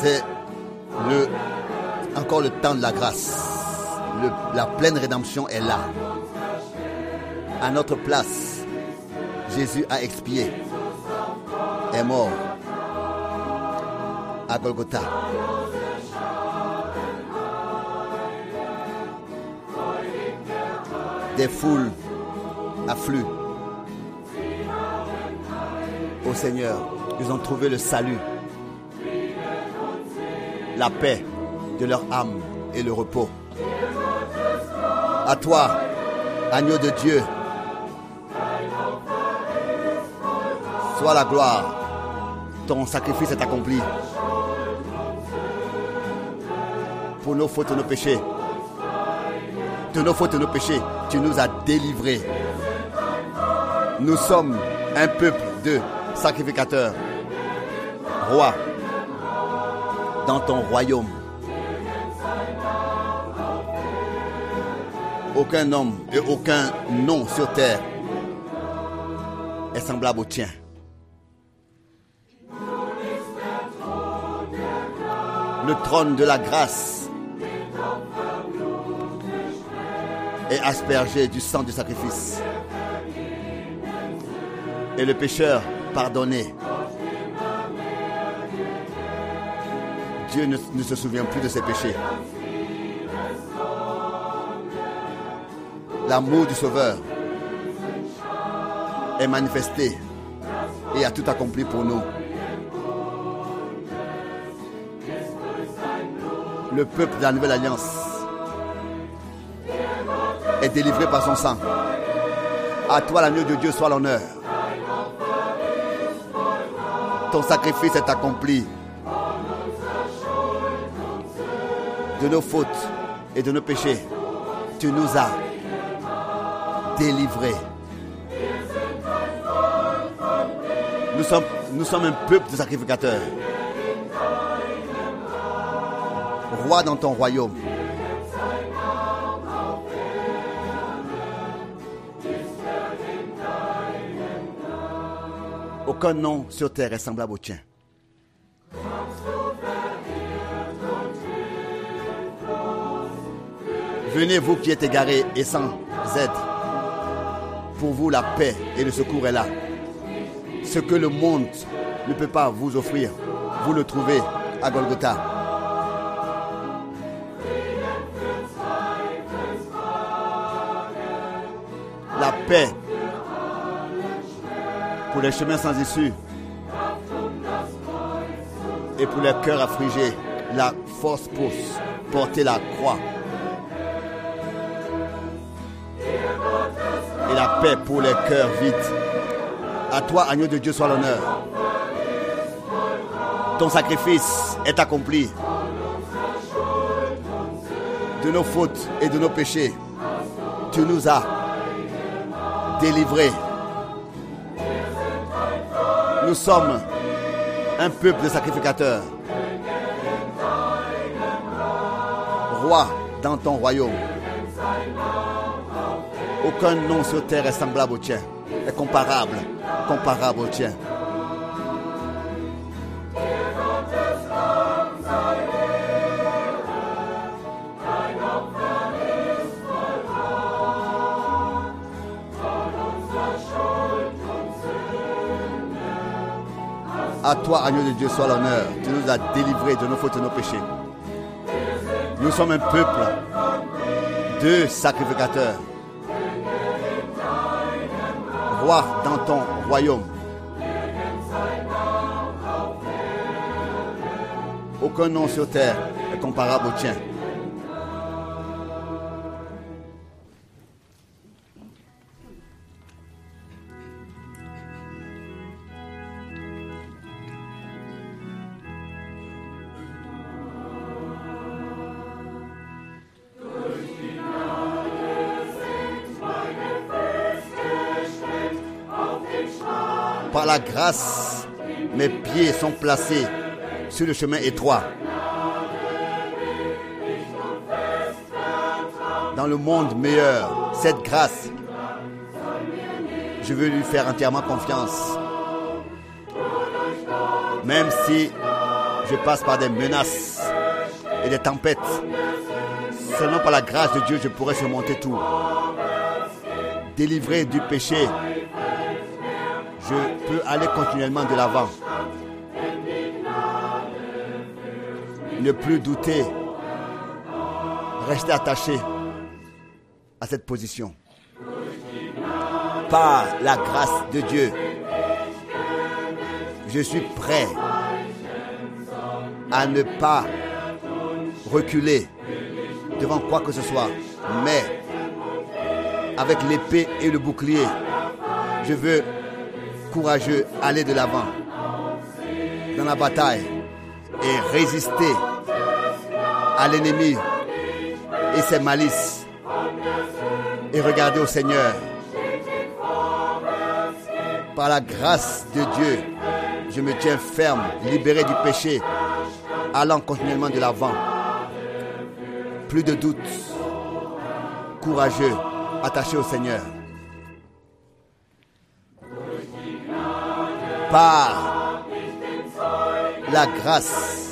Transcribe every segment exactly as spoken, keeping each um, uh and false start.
C'est le, encore le temps de la grâce. Le, la pleine rédemption est là. À notre place, Jésus a expié, est mort à Golgotha. Des foules affluent au Seigneur. Ils ont trouvé le salut, la paix de leur âme et le repos. À toi, agneau de Dieu, soit la gloire. Ton sacrifice est accompli. Pour nos fautes et nos péchés. De nos fautes et nos péchés, tu nous as délivrés. Nous sommes un peuple de sacrificateurs. Roi, dans ton royaume. Aucun homme et aucun nom sur terre est semblable au tien. Le trône de la grâce est aspergé du sang du sacrifice. Et le pécheur pardonné. Dieu ne, ne se souvient plus de ses péchés. L'amour du Sauveur est manifesté et a tout accompli pour nous. Le peuple de la Nouvelle Alliance est délivré par son sang. À toi, l'agneau de Dieu, soit l'honneur. Ton sacrifice est accompli. De nos fautes et de nos péchés, tu nous as délivrés. Nous sommes, nous sommes un peuple de sacrificateurs. Roi dans ton royaume. Aucun nom sur terre est semblable au tien. Venez, vous qui êtes égarés et sans aide. Pour vous, la paix et le secours est là. Ce que le monde ne peut pas vous offrir, vous le trouvez à Golgotha. La paix pour les chemins sans issue et pour les cœurs affligés, la force pour porter la croix. Et la paix pour les cœurs vides. À toi, agneau de Dieu, soit l'honneur. Ton sacrifice est accompli. De nos fautes et de nos péchés, tu nous as délivrés. Nous sommes un peuple de sacrificateurs. Roi dans ton royaume. Aucun nom sur terre est semblable au tien, est comparable, comparable au tien. À toi, agneau de Dieu, soit l'honneur. Tu nous as délivrés de nos fautes et de nos péchés. Nous sommes un peuple de sacrificateurs. Roi dans ton royaume. Aucun nom sur terre est comparable au tien. Par la grâce, mes pieds sont placés sur le chemin étroit. Dans le monde meilleur, cette grâce, je veux lui faire entièrement confiance. Même si je passe par des menaces et des tempêtes. Seulement par la grâce de Dieu, je pourrai surmonter tout. Délivré du péché, je peux aller continuellement de l'avant. Ne plus douter, rester attaché à cette position. Par la grâce de Dieu, je suis prêt à ne pas reculer devant quoi que ce soit, mais avec l'épée et le bouclier, je veux courageux aller de l'avant dans la bataille et résister à l'ennemi et ses malices et regarder au Seigneur. Par la grâce de Dieu, je me tiens ferme, libéré du péché, allant continuellement de l'avant. Plus de doute, courageux, attaché au Seigneur. Par la grâce,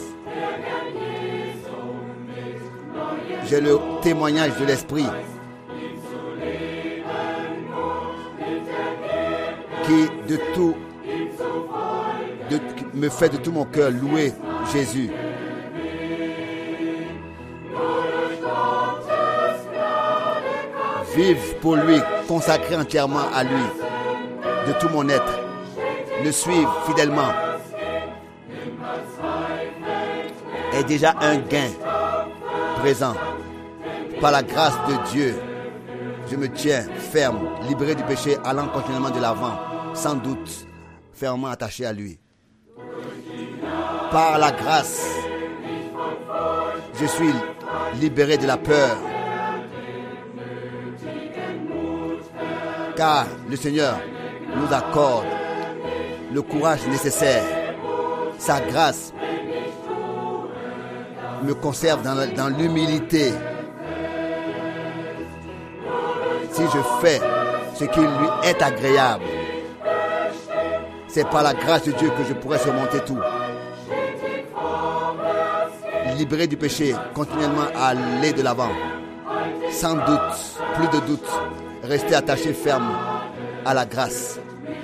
j'ai le témoignage de l'Esprit qui de tout de, me fait de tout mon cœur louer Jésus. Vive pour lui, consacré entièrement à lui, de tout mon être. Le suivre fidèlement est déjà un gain présent. Par la grâce de Dieu, je me tiens ferme, libéré du péché, allant continuellement de l'avant, sans doute, fermement attaché à lui. Par la grâce, je suis libéré de la peur, car le Seigneur nous accorde le courage nécessaire. Sa grâce me conserve dans, la, dans l'humilité. Si je fais ce qui lui est agréable, c'est par la grâce de Dieu que je pourrai surmonter tout. Libéré du péché, continuellement aller de l'avant. Sans doute, plus de doute, rester attaché ferme à la grâce.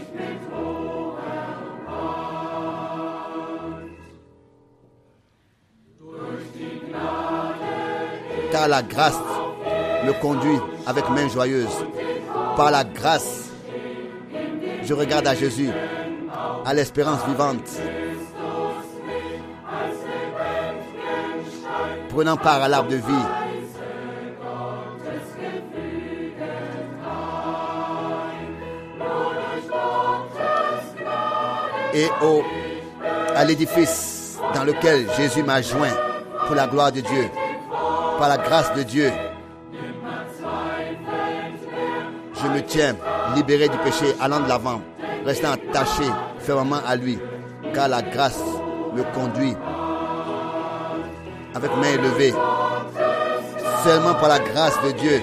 Car la grâce me conduit avec main joyeuse. Par la grâce, je regarde à Jésus, à l'espérance vivante, prenant part à l'arbre de vie. Et au, à l'édifice dans lequel Jésus m'a joint pour la gloire de Dieu. Par la grâce de Dieu, je me tiens libéré du péché, allant de l'avant, restant attaché fermement à lui, car la grâce me conduit avec main élevée. Seulement par la grâce de Dieu,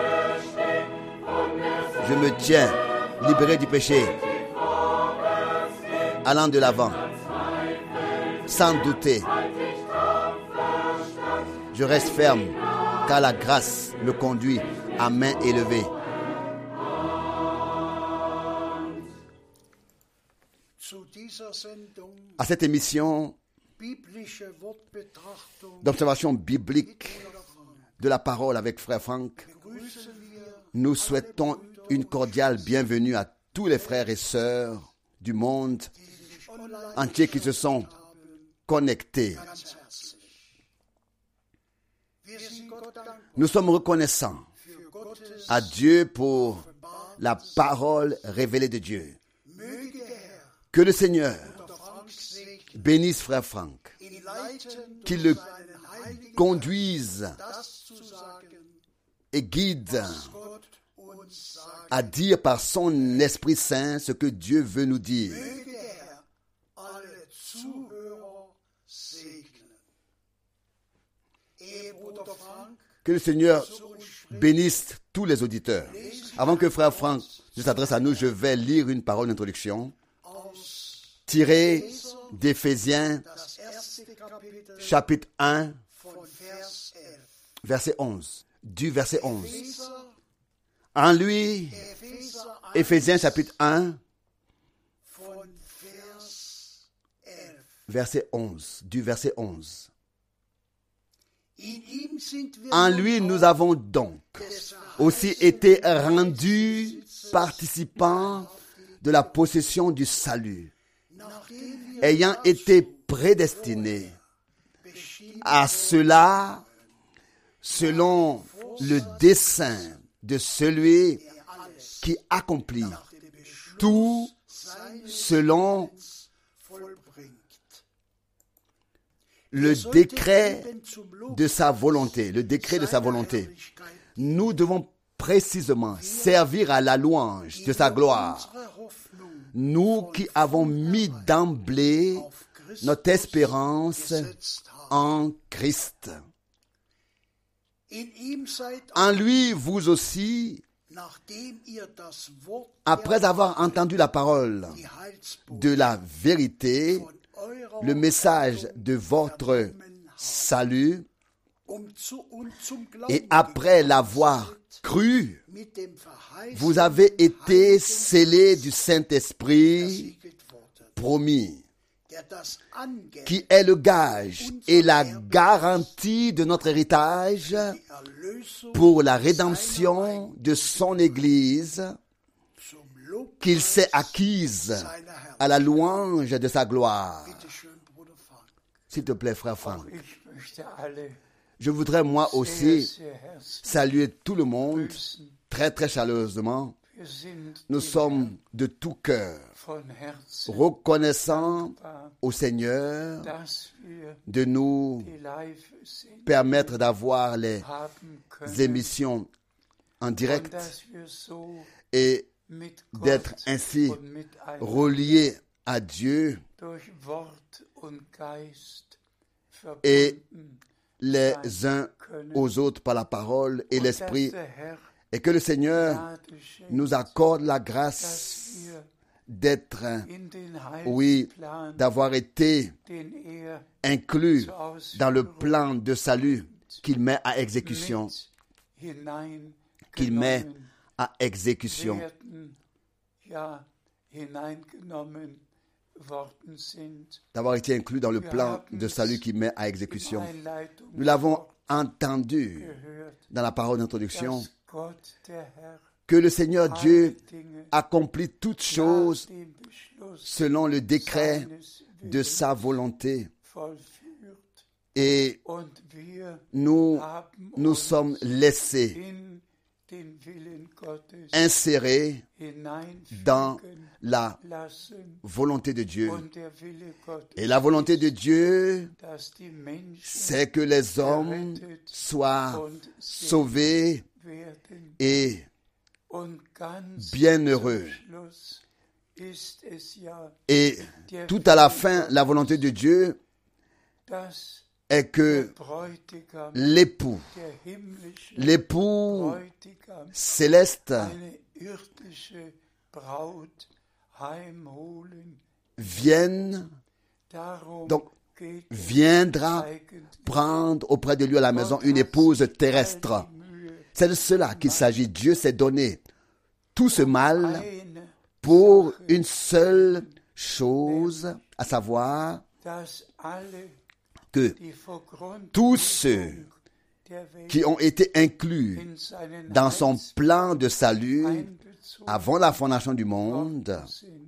je me tiens libéré du péché, allant de l'avant, sans douter. Je reste ferme, car la grâce me conduit à main élevée. À cette émission d'observation biblique de la parole avec Frère Franck, nous souhaitons une cordiale bienvenue à tous les frères et sœurs du monde entier qui se sont connectés. Nous sommes reconnaissants à Dieu pour la parole révélée de Dieu. Que le Seigneur bénisse Frère Franck, qu'il le conduise et guide à dire par son Esprit Saint ce que Dieu veut nous dire. Que le Seigneur bénisse tous les auditeurs. Avant que Frère Franck ne s'adresse à nous, je vais lire une parole d'introduction tirée d'Éphésiens, chapitre un, von Vers elf. verset onze. Du verset onze. Epheser, En lui, Epheser eins, Éphésiens chapitre un, von Vers elf. verset onze. Du verset onze. In ihm sind wir En nun lui, auch nous avons donc des aussi été rendus participants de la possession du salut, nachdem wir ayant été prédestinés bestimmt à cela selon le dessein de celui qui accomplit nach dem Beschluss tout seines selon vollbringt. le Sollte décret eben zum Lob de sa volonté, le décret de sa seiner volonté. Herrlichkeit Nous devons précisément servir à la louange de sa gloire. unsere Hoffnung Nous qui avons mis d'emblée auf Christus notre espérance gesetzt haben. en Christ. In ihm seid En lui, vous aussi, nachdem ihr das Wort après avoir entendu la parole die Heilsbotschaft de la vérité, von eurer le message de votre salut, um zu, und zum Glauben et après gekommen l'avoir seid, cru, mit dem verheißenen vous avez été scellés du Geist Saint-Esprit versiegelt worden, promis, der das Angeld, qui est le gage et la garantie de notre héritage die Erlösung pour la rédemption de son Église zum Lob qu'il s'est acquise seiner Herren. à la louange de sa gloire. Bitte schön, Bruder Frank. S'il te plaît, frère Franck, Ich möchte alle je voudrais moi sehr, aussi sehr herzlich saluer tout le monde grüßen. très très chaleureusement. Wir sind Nous dem sommes de tout cœur Herrn von Herzen reconnaissants dankbar, au Seigneur dass wir de nous die Live-Sendung permettre d'avoir les haben können émissions en und direct dass wir so et mit d'être Gott ainsi und miteinander reliés à Dieu durch Wort und Geist et verbunden les sein uns können. aux autres par la parole et Und dass l'esprit, der Herr et que le Seigneur Gnade schenkt, nous accorde la dass grâce wir d'être, in den oui, Heilsplan, d'avoir été den er inclus zur dans le Ausführung plan de salut qu'il met à exécution, mit qu'il met hineingenommen à exécution, werden, ja, hineingenommen worden sind. d'avoir été inclus dans le plan de salut qu'il met à Im exécution. Einleitung Nous l'avons entendu gehört, dans la parole d'introduction, dass Gott, der Herr, que le Seigneur Dieu alle Dinge accomplit toutes choses nach dem Beschluss selon le décret seines de Willens sa volonté. vollführt. Et Und wir nous, haben nous uns sommes laissés in den Willen Gottes insérés dans hineinfügen la lassen. volonté de Dieu. Und der Wille Gottes, Et la volonté de Dieu, dass die Menschen c'est que les hommes soient und sauvés werden. et Und ganz bienheureux. zum Schluss ist es ja, Et tout à la fin, la volonté de Dieu dass est der que Bräutigam, l'époux, der himmlische l'époux Bräutigam, céleste eine irdische Braut heimholen. vienne, Darum donc geht es viendra eigentlich. prendre auprès de lui à la maison une épouse terrestre. C'est de cela qu'il s'agit. Dieu s'est donné tout ce mal Eine, pour une seule chose, à savoir dass alle, que die vor tous ceux der Welt qui ont été inclus in seinen dans son Heils plan de salut einbezogen avant la fondation du monde sind,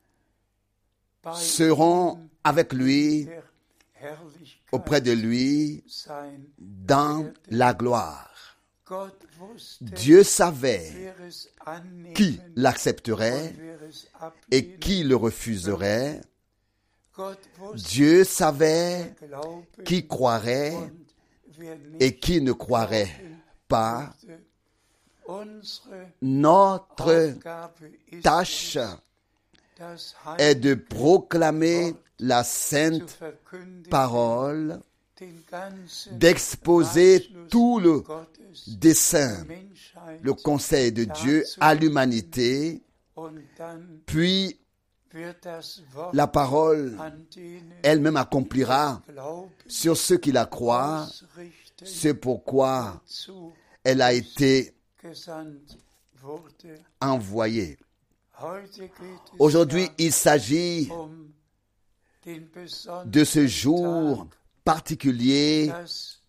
bei seront ihm avec lui, der Herrlichkeit auprès de lui, sein. dans la gloire. Gott wusste, Dieu savait wer es annehmen qui l'accepterait und wer es et ablehnen. qui le refuserait. Gott wusste, Dieu savait wer glauben qui croirait und wer nicht et qui ne croirait pas. würde. Unsere Notre Aufgabe ist tâche es, das est de heilige proclamer la zu sainte verkündigen, parole, den ganzen d'exposer Ratschluss tout le Gottes dessein, der Menschheit le conseil de Dieu à l'humanité, und dann puis wird das Wort la parole an denen elle-même accomplira Glauben sur ceux qui la croient. ausrichten, C'est pourquoi zu elle a été gesandt wurde. envoyée. Heute geht es Aujourd'hui, ja il s'agit um den besonderen de ce jour Tag, particulier, das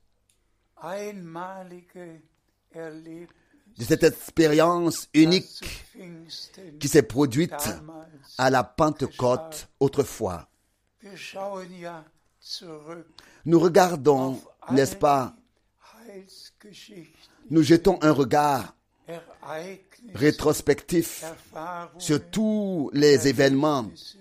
einmalige Erlebnis, de cette expérience das zu unique Pfingsten qui s'est produite damals. à la Pentecôte autrefois. Wir schauen ja zurück Nous regardons, auf alle n'est-ce pas, Heilsgeschichten, nous jetons un regard Ereignisse, rétrospectif Erfahrungen, sur tous les événements, Erlebnisse,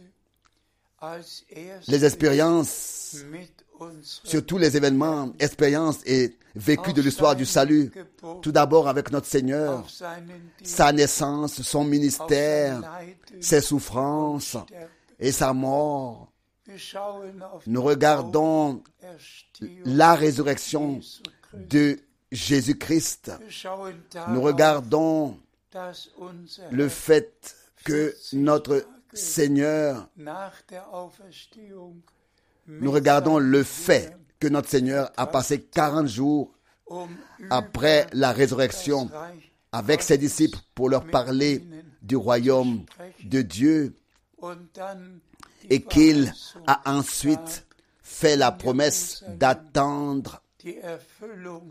als erste les expériences, mit unserem sur tous les événements, expériences et vécus de l'histoire du salut. Tout d'abord avec notre Seigneur, auf seinen Dienst, sa naissance, son auf sein ministère, Leiden ses souffrances und Sterben. et sa mort. Wir schauen auf Nous die regardons Auferstehung la résurrection Jesu Christi. de Jésus-Christ. Wir schauen Nous darauf, regardons dass unser le Herr fait que notre Seigneur, nach der Auferstehung nous regardons le fait que notre Seigneur a passé quarante jours um après über la résurrection das Reich avec ses disciples pour leur parler du royaume de Dieu und dann die et qu'il Verheißung a ensuite fait la promesse d'attendre die Erfüllung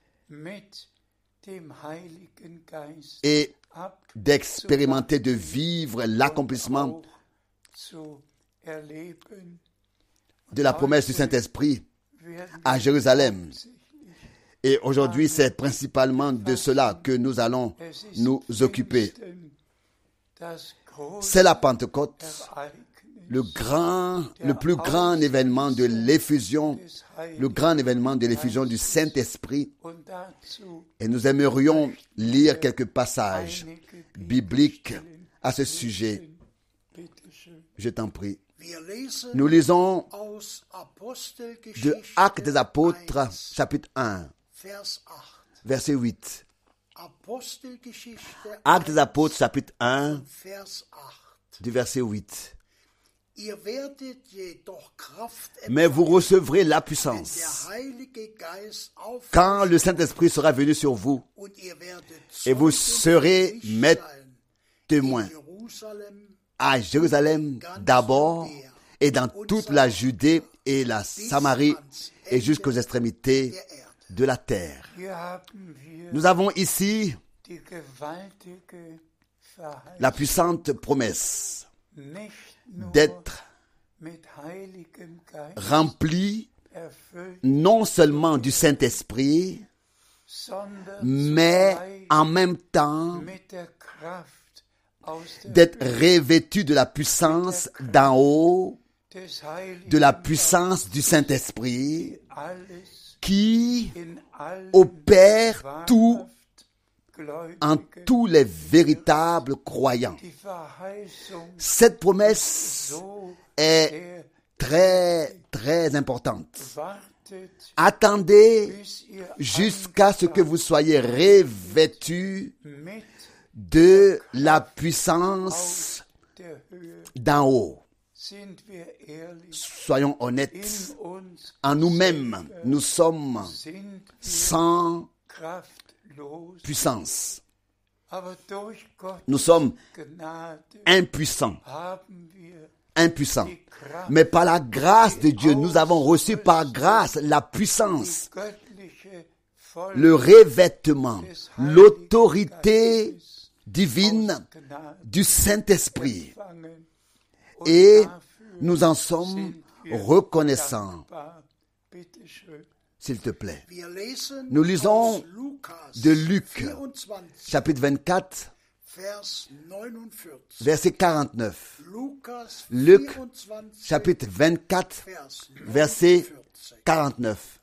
mit dem Heiligen Geist et ab d'expérimenter, de vivre l'accomplissement auch zu erleben. de la promesse du Saint-Esprit Werden à Jérusalem. hauptsächlich Et aujourd'hui, c'est principalement de cela que nous allons es ist nous occuper. Pfingsten, das große C'est la Pentecôte, Ereignis le grand, le plus grand événement de l'effusion, des Heiligen. le grand événement de l'effusion du Saint-Esprit. Und dazu Et nous aimerions lire quelques passages einige bibliques Bibelstellen à ce sujet. Bitte schön. Je t'en prie. Wir lesen Nous lisons aus de Apostelgeschichte Actes des Apôtres, eins, chapitre un, Vers acht. verset huit. Apostelgeschichte Actes des eins, Apôtres, chapitre un, Vers acht. du verset huit. Ihr werdet jedoch Kraft Mais vous empfangen, recevrez la wenn puissance der Heilige Geist quand le aufersteht, Saint-Esprit sera venu sur vous, und ihr werdet et vous Zeugen serez für mich maîtres sein, témoins in Jerusalem, à Jérusalem d'abord et dans toute la Judée et la Samarie et jusqu'aux extrémités der Erde. de la terre. Hier haben wir Nous avons ici die gewaltige Verheißung, la puissante promesse nicht nur d'être mit Heiligem Geist rempli erfüllt, non seulement du Saint-Esprit, sondern mais zugleich en même temps mit der Kraft aus der d'être revêtu de la puissance d'en haut, des Heiligen de la puissance du Saint-Esprit alles qui in allen opère tout wahrhaft en Gläubigen. tous les véritables croyants. Die Verheißung Cette promesse so est sehr très, très importante. wartet, Attendez bis ihr jusqu'à ce que vous soyez revêtus mit de la puissance der Höhe. d'en haut. Sind wir ehrlich, Soyons honnêtes. in uns En nous-mêmes, nous sommes sind wir sans kraftlos, puissance. aber durch Gottes Nous sommes Gnade impuissants. haben wir Impuissants. die Kraft, Mais par la grâce de Dieu, nous avons reçu par grâce la puissance, die göttliche Vollmacht le revêtement, des l'autorité Geistes divine aus Gnade du Saint-Esprit. empfangen. Und Et dafür nous en sommes sind wir reconnaissants. dankbar. Bitte schön. S'il te plaît. Wir lesen Nous lisons aus Lukas de Luc, vierundzwanzig, chapitre vingt-quatre, Vers neunundvierzig. verset quarante-neuf. Lukas Luc, vierundzwanzig, chapitre vingt-quatre, Vers verset neunundvierzig. quarante-neuf.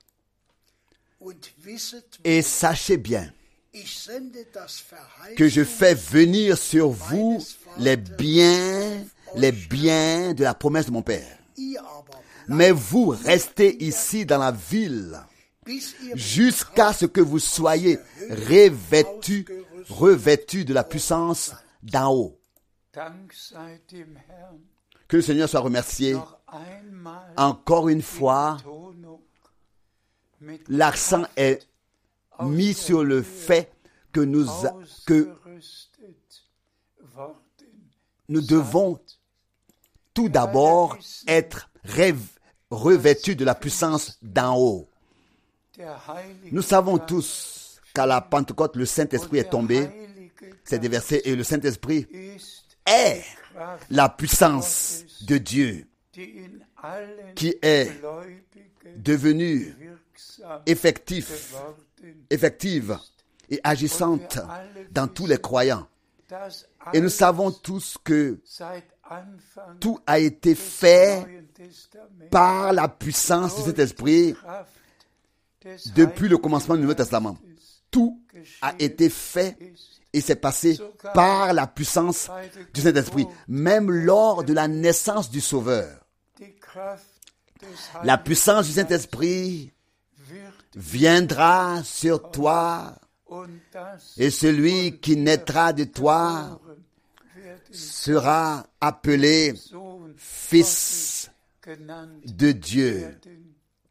Und wisset, Et sachez bien ich sende das Verheißung que je fais venir sur vous les biens, les biens de la promesse de mon Père. ihr aber Mais vous restez ici dans la ville bis ihr jusqu'à ce que vous soyez revêtus, revêtus de la puissance d'en haut. Dank sei dem Herrn, Que le Seigneur soit remercié. noch einmal Encore une die fois, Betonung mit l'accent Kraft est mis sur le fait que nous, a- que ausgerüstet worden nous devons tout d'abord être rêv- revêtus de la puissance d'en haut. der Heilige Nous savons Geist tous qu'à la Pentecôte, le Saint-Esprit und est der tombé. Heilige C'est des Geist versets. Et le Saint-Esprit ist est die Kraft, la puissance de Dieu die in allen qui est Gläubigen devenue wirksam effectif, geworden. effective et agissante dans tous les croyants. Das Et nous alles savons tous que seit Anfang tout a été des fait Neuen Testaments par la puissance du Saint-Esprit Kraft des depuis le commencement du Nouveau Testament. Geistes Tout a été fait ist et s'est passé par la puissance du Saint-Esprit, même lors de la naissance du Sauveur. die Kraft des La Heiligen puissance du Saint-Esprit wird viendra sur toi, und das et celui qui naîtra de toi wird sera appelé Sohn Fils genannt de Dieu. werden.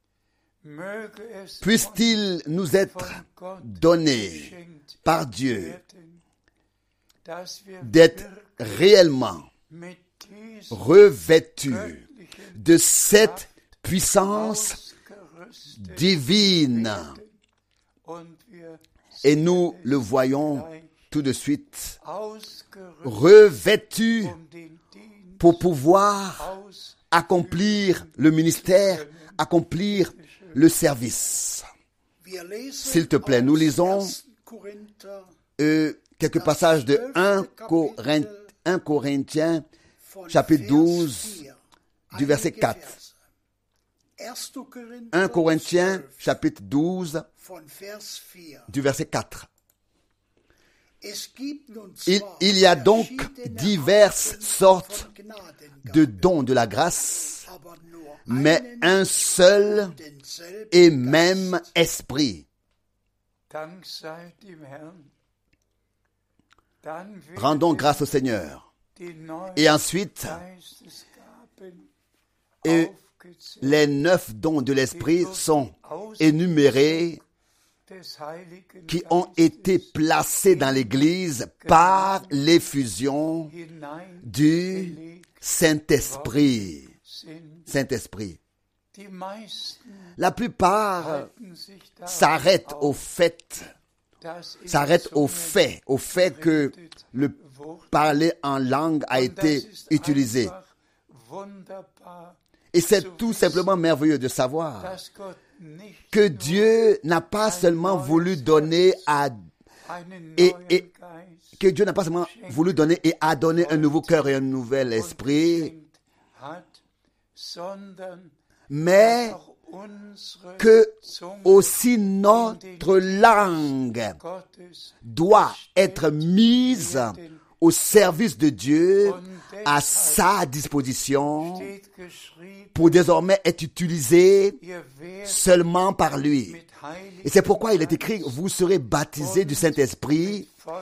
Möge es Puisse-t-il nous être von Gott donné geschenkt par Dieu werden, dass wir d'être wirklich réellement mit diesem revêtus göttlichen de cette puissance ausgerüstet divine. werden und wir Et nous le voyons tout de suite, ausgerüstet revêtus um den Dienst pour pouvoir aus accomplir le ministère, accomplir le service. Wir lesen S'il te plaît, nous aus lisons ersten Korinther euh, quelques passages de un Corinth- un Corinthiens, von chapitre Vers douze, vier, du verset einige quatre. Verse. ersten Korinther un Corinthiens, zwölf, chapitre douze, von Vers vier. du verset quatre. Es gibt nun Il, zwar il y a donc verschiedene diverses Arten sortes von Gnadengaben, de dons de la grâce, aber nur mais einen un seul und denselben et Geist. même esprit. Dank sei dem Herrn. Dann wird Rendons grâce au Seigneur. die neuen Et ensuite, Geistesgaben et aufgezählt les neuf dons de l'esprit sont énumérés des Heiligen qui ont Geistes été placés dans l'Église par l'effusion hinein du Saint-Esprit. sind. Saint-Esprit. Die meisten La plupart halten sich daran s'arrêtent au auf, fait, dass in s'arrêtent au Zungen fait, au fait que le wurde. parler en langue a Und das été ist utilisé. einfach wunderbar, Et c'est tout simplement merveilleux de savoir dass Gott nicht que Dieu n'a pas seulement voulu donner à einen et- neuen et- Geist que Dieu n'a pas seulement voulu donner et a donné un nouveau cœur et un nouvel esprit, geschenkt hat, sondern mais auch unsere que Zunge aussi notre langue Gottes doit être mise au service de Dieu, à sa disposition, steht geschrieben, pour désormais être utilisée ihr werdet seulement par lui. mit Heiligen Et c'est pourquoi il est écrit, vous serez baptisés du Saint-Esprit Feuer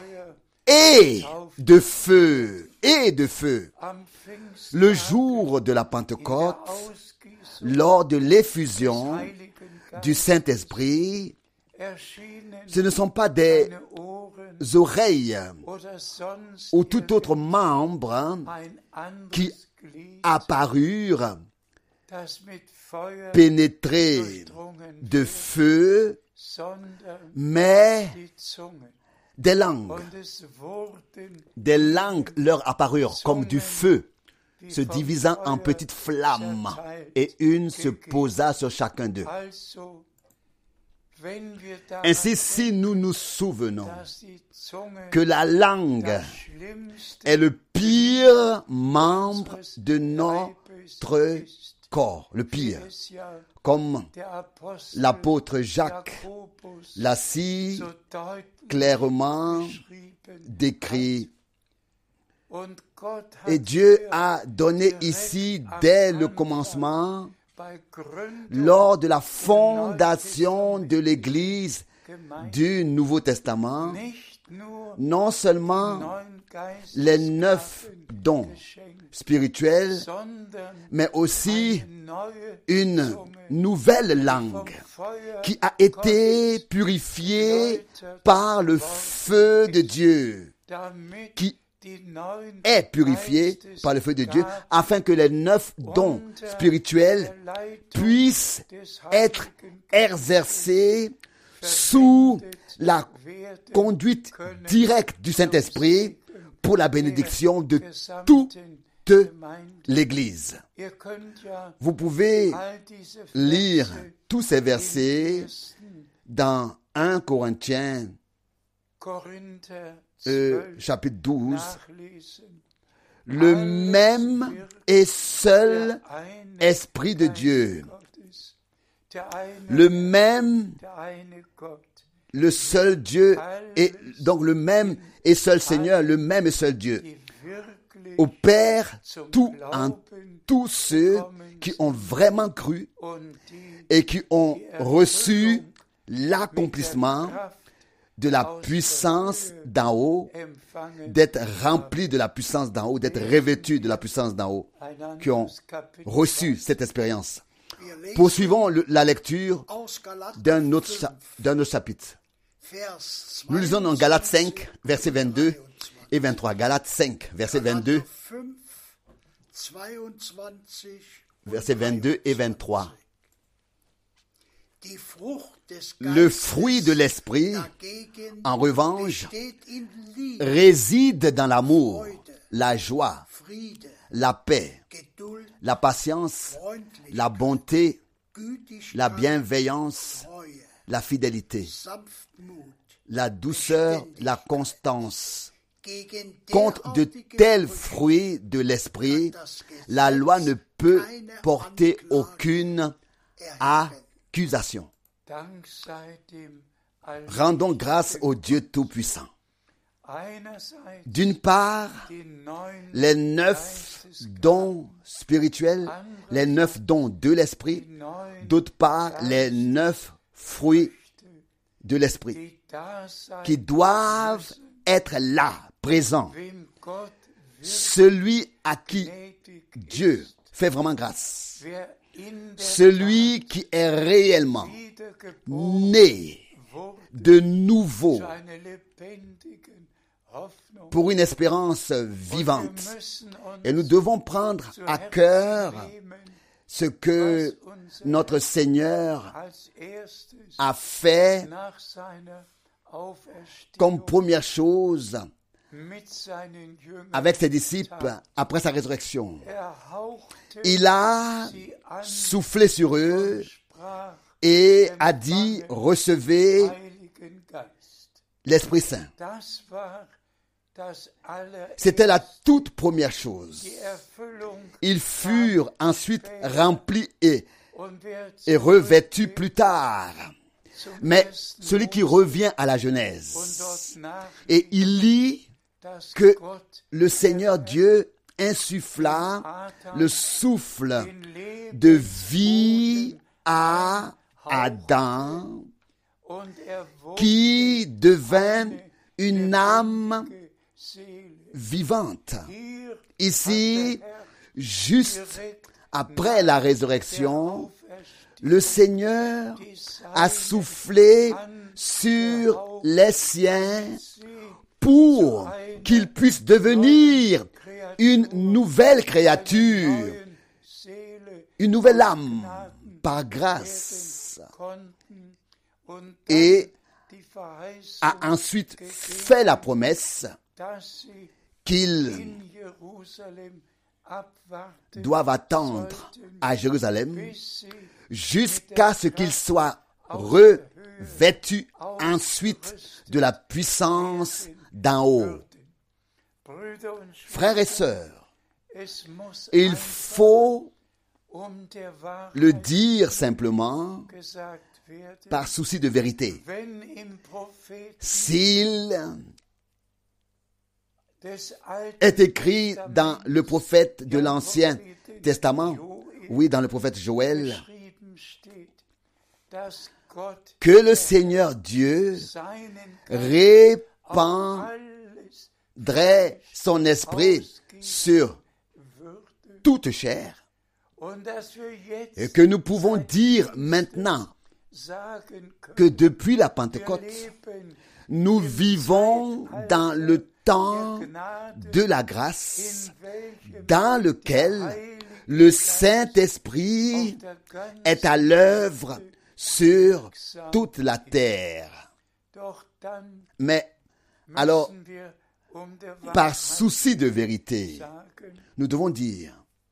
et de feu, et de feu. am Pfingst Le jour de la Pentecôte, ausgießung lors de l'effusion Heiligen du Geist Saint-Esprit, erschienen ce ne sont pas des deine Ohren oreilles oder sonst ou tout autre membre ein anderes qui Glied, apparurent das mit Feuer pénétrés durchdrungen de wird, feu, sondern mais die Zunge. des langues. Und es wurden Des langues leur apparurent comme du feu, die se vom divisant en Feuer petites flammes, zerteilt et une se gegeben. posa sur chacun d'eux. Also, wenn wir daran Ainsi, si nous nous souvenons dass die Zunge que la langue das Schlimmste est le pire membre unseres de Leibes notre ist, corps, le wie pire, es ja comme der Apostel l'apôtre Jacques Jakobus l'a si so deutlich clairement beschrieben décrit. Und Gott hat Et Dieu hier a donné direkt ici, am dès le Anfang, commencement, bei Gründung lors de la fondation de l'Église gemeint, du Nouveau Testament, nicht nur non die seulement neuen Geistesgaben les neuf don spirituel, mais aussi une nouvelle langue qui a été purifiée par le feu de Dieu, qui est purifiée par le feu de Dieu, afin que les neuf dons spirituels puissent être exercés sous la conduite directe du Saint-Esprit pour la bénédiction de toute l'Église. Vous pouvez lire tous ces versets dans un Corinthiens euh, chapitre douze. Le même et seul Esprit de Dieu, le même, le seul Dieu, et donc le même et seul Seigneur, le même et seul Dieu, opère tout en tous ceux qui ont vraiment cru et qui ont reçu l'accomplissement de la puissance d'en haut, d'être remplis de la puissance d'en haut, d'être revêtus de la puissance d'en haut, qui ont reçu cette expérience. Poursuivons le, la lecture d'un autre, d'un autre chapitre. Nous lisons dans Galates cinq, versets vingt-deux et vingt-trois. Galates cinq, verset vingt-deux, versets vingt-deux et vingt-trois. Le fruit de l'esprit, en revanche, réside dans l'amour, la joie, la paix, la patience, la bonté, la bienveillance, la fidélité, la douceur, la constance. Contre de tels fruits de l'esprit, la loi ne peut porter aucune accusation. Rendons grâce au Dieu Tout-Puissant. D'une part, les neuf dons spirituels, les neuf dons de l'esprit, d'autre part, les neuf fruits de l'esprit qui doivent être là, présents. Celui à qui Dieu fait vraiment grâce, celui qui est réellement né de nouveau pour une espérance vivante. Et nous devons prendre à cœur ce que notre Seigneur a fait comme première chose avec ses disciples après sa résurrection. Il a soufflé sur eux et a dit, recevez l'Esprit Saint. C'était la toute première chose. Ils furent ensuite remplis et, et revêtus plus tard. Mais celui qui revient à la Genèse, et il lit que le Seigneur Dieu insuffla le souffle de vie à Adam, qui devint une âme vivante. Ici, juste après la résurrection, le Seigneur a soufflé sur les siens pour qu'ils puissent devenir une nouvelle créature, une nouvelle âme par grâce, et a ensuite fait la promesse qu'ils doivent attendre à Jérusalem jusqu'à ce qu'ils soient revêtus ensuite de la puissance d'en haut. Frères et sœurs, il faut le dire simplement par souci de vérité. S'il est écrit dans le prophète de l'Ancien Testament, oui, dans le prophète Joël, que le Seigneur Dieu répand répandrait son esprit sur toute chair, und dass wir jetzt et que nous pouvons dire maintenant sagen können, que depuis la wir Pentecôte, leben nous vivons dans le temps der Gnade, de la grâce, in welchem dans lequel le Saint-Esprit auf der ganzen est à l'œuvre sur toute la terre. Doch dann Mais alors, müssen wir um der par Wahrheit souci de vérité, sagen, nous devons dire,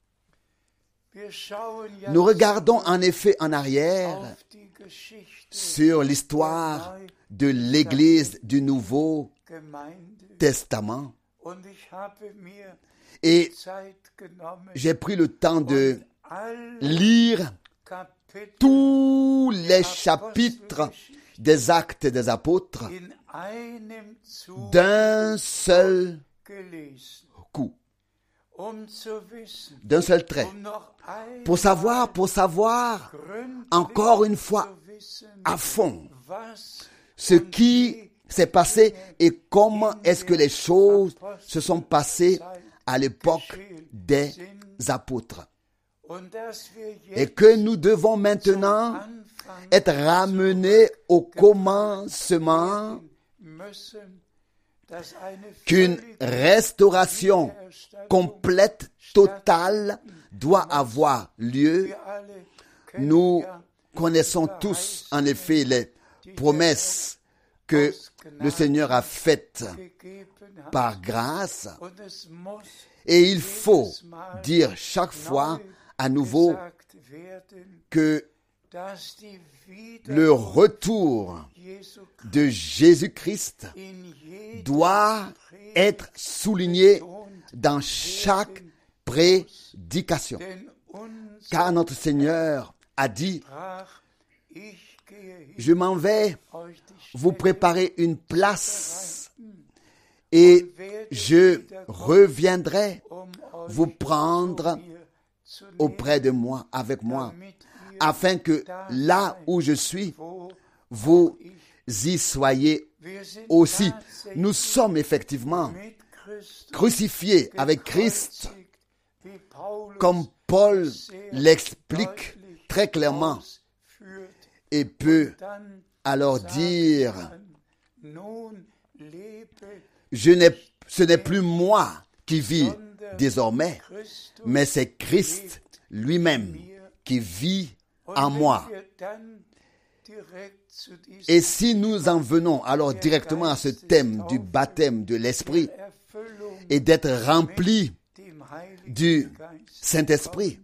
wir schauen ja nous regardons en effet en arrière auf die Geschichte sur l'histoire de l'Église du Nouveau Gemeinde Testament und ich habe mir et Zeit genommen, j'ai pris le temps de alle lire Kapitel tous les chapitres des Actes des Apôtres in einem Zug d'un seul gelesen, coup, um zu wissen, d'un seul trait, um noch pour savoir, pour savoir gründlich encore une fois zu wissen, à fond was ce qui s'est passé et comment est-ce que les choses se sont passées à l'époque des apôtres. und dass wir Et jetzt que nous devons maintenant Anfang être ramenés au commencement müssen, dass eine qu'une völlige restauration Wiedererstattung complète, totale, doit avoir lieu. wir alle kennen Nous ja connaissons tous, en effet, les promesses que le Seigneur a faites gegeben hat. par grâce. Und es muss Et il faut dire chaque fois à nouveau gesagt werden, que dass die le retour Jesu de Jésus-Christ in jedem doit être souligné dans chaque prédication. denn uns Car notre Seigneur a dit, sprach, ich gehe hin, je m'en vais euch die vous Städte préparer une place et je reviendrai um euch vous prendre hier zu nehmen, auprès de moi, avec moi, damit ihr afin que là où je suis, wo vous y soyez wir sind aussi. tatsächlich Nous sommes effectivement mit Christus crucifiés avec Christ, gekreuzigt, wie Paulus comme Paul sehr l'explique deutlich très clairement, ausführt. et peut Dann alors sagt dire, man, nun lebe je n'ai, ce n'est plus moi qui vis sondern désormais, Christus mais c'est Christ lui-même qui vit Und en wenn moi. wir dann direkt zu diesem Et si nous en venons alors directement à ce thème du baptême de l'Esprit Erfüllung et d'être rempli dem Heiligen du Geist Saint-Esprit,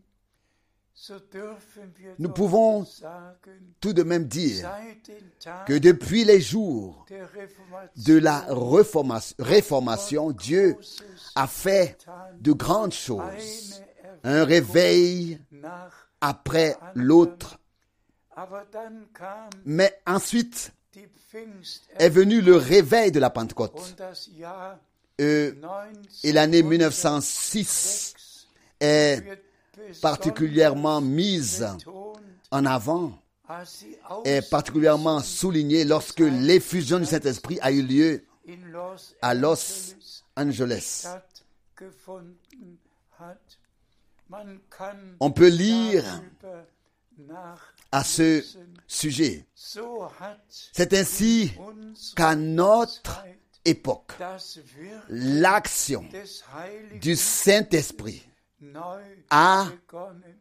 so dürfen wir nous doch pouvons sagen, tout de même dire seit den Tagen que depuis les jours der Reformation de la réformation, réformation, Dieu a fait de grandes choses, eine un réveil Erweckung nach, après l'autre. aber dann kam Mais ensuite die Pfingst est venu le réveil de la Pentecôte. und das Jahr Euh, et l'année mille neuf cent six est wird particulièrement mise betont, en avant, als sie est particulièrement soulignée lorsque l'effusion du Saint-Esprit a eu lieu in Los à Los Angeles Angeles. stattgefunden hat. Man kann On peut lire darüber nach à ce sujet. so hat C'est ainsi unsere qu'à notre Zeit époque, das Wirken l'action des Heiligen du Saint-Esprit neu a begonnen.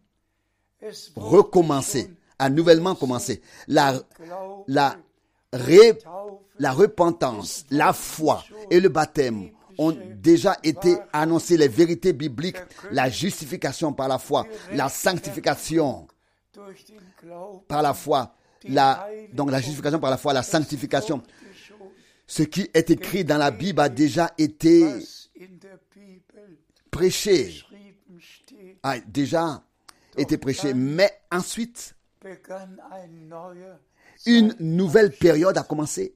Es wurde recommencé, schon a nouvellement commencé. La, Glaube, la, ré- Taufe, la repentance, la foi et le baptême ont déjà été annoncés, les vérités bibliques, la justification par la foi, la sanctification durch den Glauben par la foi, la, donc la justification par la foi, la sanctification. geschehen, Ce qui est écrit dans la Bible a déjà été was in der Bibel prêché, geschrieben steht, a déjà été prêché. Mais ensuite, begann ein neuer une nouvelle période a commencé.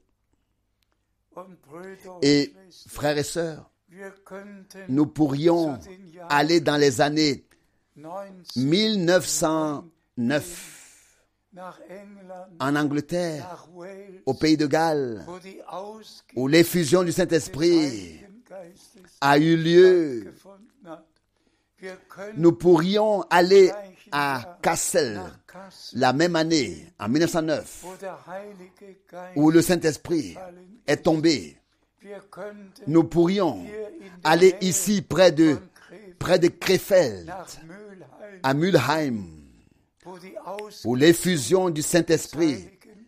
und Brüder und Et Schwestern, frères et sœurs, wir könnten nous pourrions zu den Jahren aller dans les années neunzehn mille neuf cent neuf nach England, en Angleterre, nach Wales, au pays de Galles, wo die où Ausgießung l'effusion du des Saint-Esprit Heiligen a eu lieu, nous pourrions aller à Kassel la même année, en mille neuf cent neuf, où le Saint-Esprit est tombé. Nous pourrions aller ici près de, près de Krefeld, à Mülheim, où l'effusion du Saint-Esprit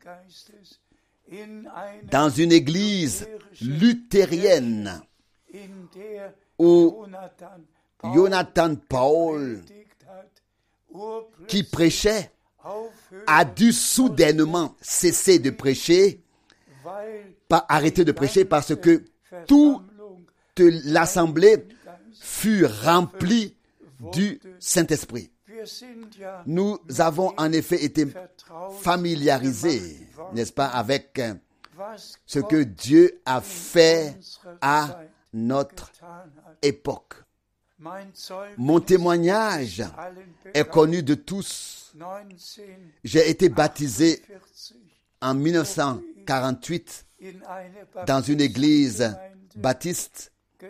dans une église luthérienne où Jonathan Paul, qui prêchait, a dû soudainement cesser de prêcher, pas arrêter de prêcher parce que toute l'assemblée fut remplie du Saint-Esprit. Nous avons en effet été familiarisés, n'est-ce pas, avec ce que Dieu a fait à notre époque. Mon témoignage est connu de tous. J'ai été baptisé en mille neuf cent quarante-huit dans une église baptiste,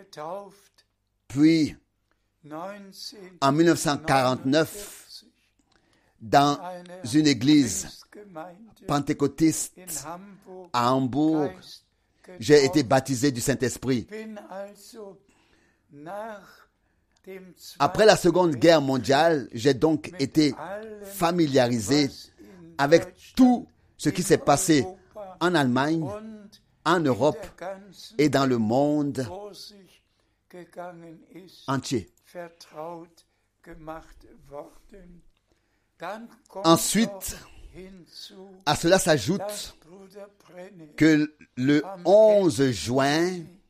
puis en mille neuf cent quarante-neuf dans une église pentecôtiste à Hambourg. J'ai été baptisé du Saint-Esprit. Après la Seconde Guerre mondiale, j'ai donc été familiarisé avec tout ce qui s'est passé en Allemagne, en Europe et dans le monde entier. Ensuite, à cela s'ajoute que le onze juin,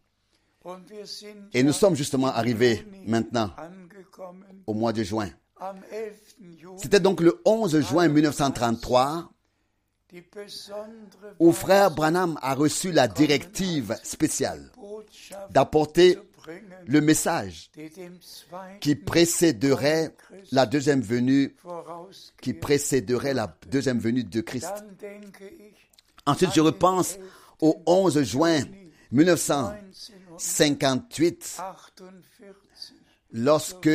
et nous sommes justement arrivés maintenant au mois de juin. C'était donc le onze juin mille neuf cent trente-trois où frère Branham a reçu la directive spéciale d'apporter le message qui précéderait la deuxième venue, qui précéderait la deuxième venue de Christ. Ensuite, je repense au onze juin mille neuf cent cinquante-huit, lorsque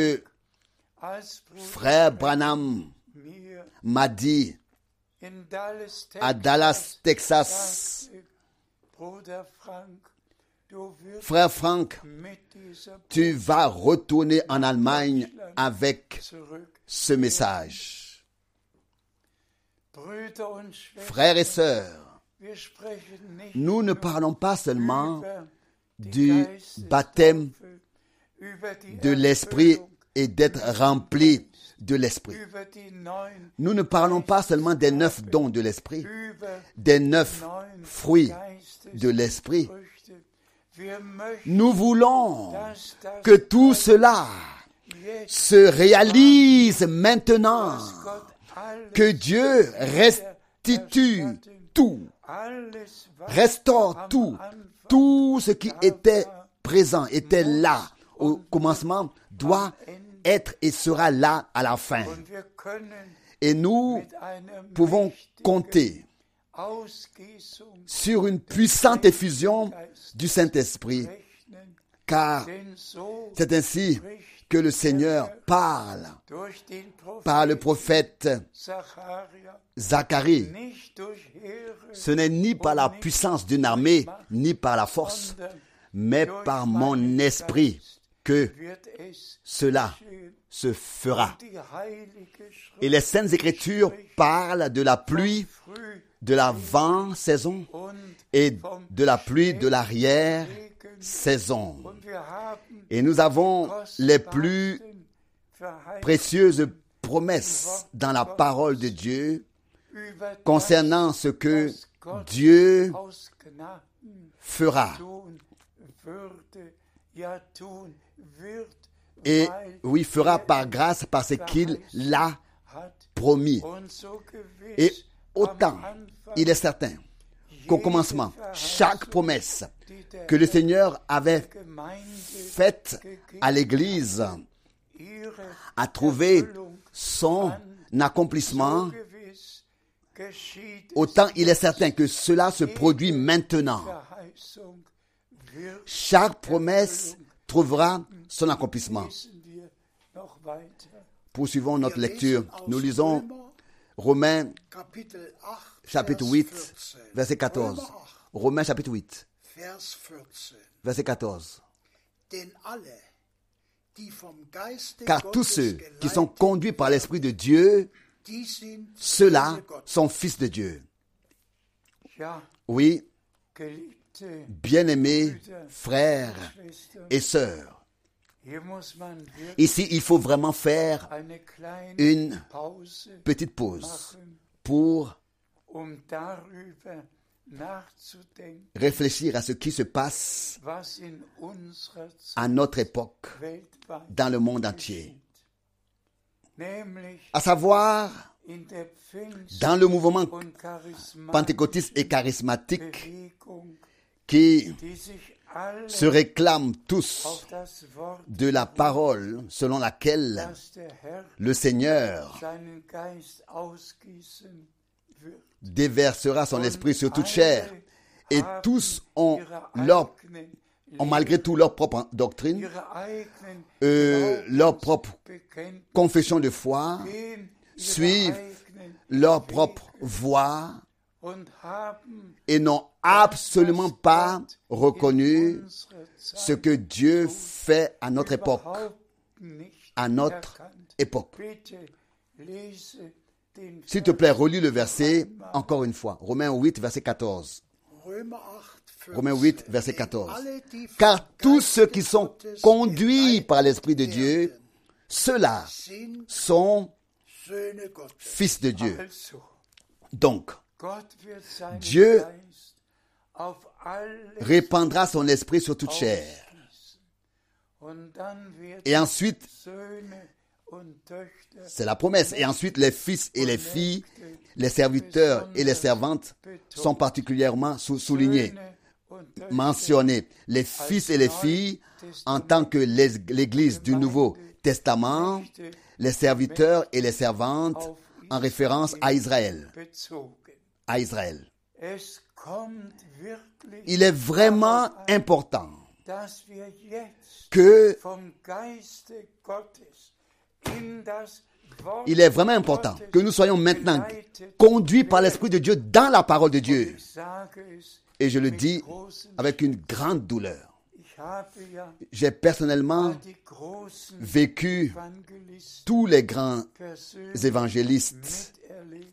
frère Branham m'a dit à Dallas, Texas, frère Frank, tu vas retourner en Allemagne avec ce message. Frères et sœurs, nous ne parlons pas seulement du baptême de l'Esprit et d'être rempli de l'Esprit. Nous ne parlons pas seulement des neuf dons de l'Esprit, des neuf fruits de l'Esprit. Nous voulons que tout cela se réalise maintenant, que Dieu restitue tout, restaure tout, tout ce qui était présent, était là au commencement, doit être et sera là à la fin. Et nous pouvons compter sur une puissante effusion du Saint-Esprit, car c'est ainsi que le Seigneur parle par le prophète Zacharie. Ce n'est ni par la puissance d'une armée, ni par la force, mais par mon esprit que cela se fera. Et les Saintes Écritures parlent de la pluie de l'avant-saison et de la pluie de l'arrière-saison. Et nous avons les plus précieuses promesses dans la parole de Dieu concernant ce que Dieu fera. Et oui, fera par grâce parce qu'il l'a promis. Et autant, il est certain qu'au commencement, chaque promesse que le Seigneur avait faite à l'Église a trouvé son accomplissement, autant il est certain que cela se produit maintenant. wird chaque promesse trouvera son accomplissement. lesen wir noch weiter. Poursuivons notre Wir lecture. lesen aus Nous lisons Römer, Romains Kapitel acht, chapitre Vers huit, vierzehn. verset quatorze. Römer acht, Romains chapitre huit, Vers vierzehn. verset quatorze. Denn alle, die vom Geiste Car tous Gottes ceux qui sont geleitet conduits par l'Esprit de Dieu, die sind ceux-là Söhne Gottes. sont fils de Dieu. Ja, Oui, geliebte bien-aimés frères Schwestern, et sœurs. hier muss man wirklich Ici, il faut vraiment faire eine kleine une Pause petite pause machen, pour um darüber nachzudenken, réfléchir à ce qui se passe was in unserer Zeit à notre époque weltweit dans le monde entier. geschieht. Nämlich À savoir, in der Pfingst- dans le mouvement und charismatischen pentecôtiste et charismatique Bewegung, qui die sich alle se réclament tous auf das Wort, de la parole selon laquelle dass der Herr le Seigneur seinen Geist ausgießen wird. déversera son esprit sur toute chair. Et Haben tous ont, ihre leur, eigenen ont malgré tout leur propre doctrine, ihre eigenen euh, leur propre Glaubensbekenntnisse confession de foi, gehen, ihre suivent eigenen leur propre voie und haben et n'ont absolument pas Gott reconnu in unserer Zeit ce que Dieu fait à notre époque, überhaupt nicht à notre erkannt. époque. Bitte lese den S'il te Vers plaît, relis le verset encore une fois. Romains huit, verset quatorze. Römer acht, Romains vierzehn. huit, verset Denn quatorze. alle, die vom Car tous Geiste ceux qui sont Gottes conduits geleitet par l'Esprit de Dieu, werden, ceux-là sind sont Söhne Gottes. fils de Dieu. Also, Donc, Gott wird seinen Dieu Geist auf alles répandra son esprit sur toute chair. ausgießen. Und dann werden Et ensuite, Söhne und Töchter c'est la promesse. Et ensuite, les fils et les filles, les serviteurs et les servantes sont particulièrement sou- soulignés, Söhne und Töchter mentionnés. Les fils et les filles, en tant que les- l'Église du Nouveau Testament, les serviteurs et les servantes, en référence à Israël. bezogen. À Israël. Es kommt wirklich, Il est vraiment important dass wir jetzt que vom Geiste Gottes in das Wort Il est vraiment important que nous soyons maintenant conduits par l'Esprit de Dieu dans la parole de Dieu. Ich sage es Et je le mit dis großem avec une grande douleur. Ich habe ja J'ai personnellement all die großen vécu Evangelisten tous les grands persönlich évangélistes. miterlebt.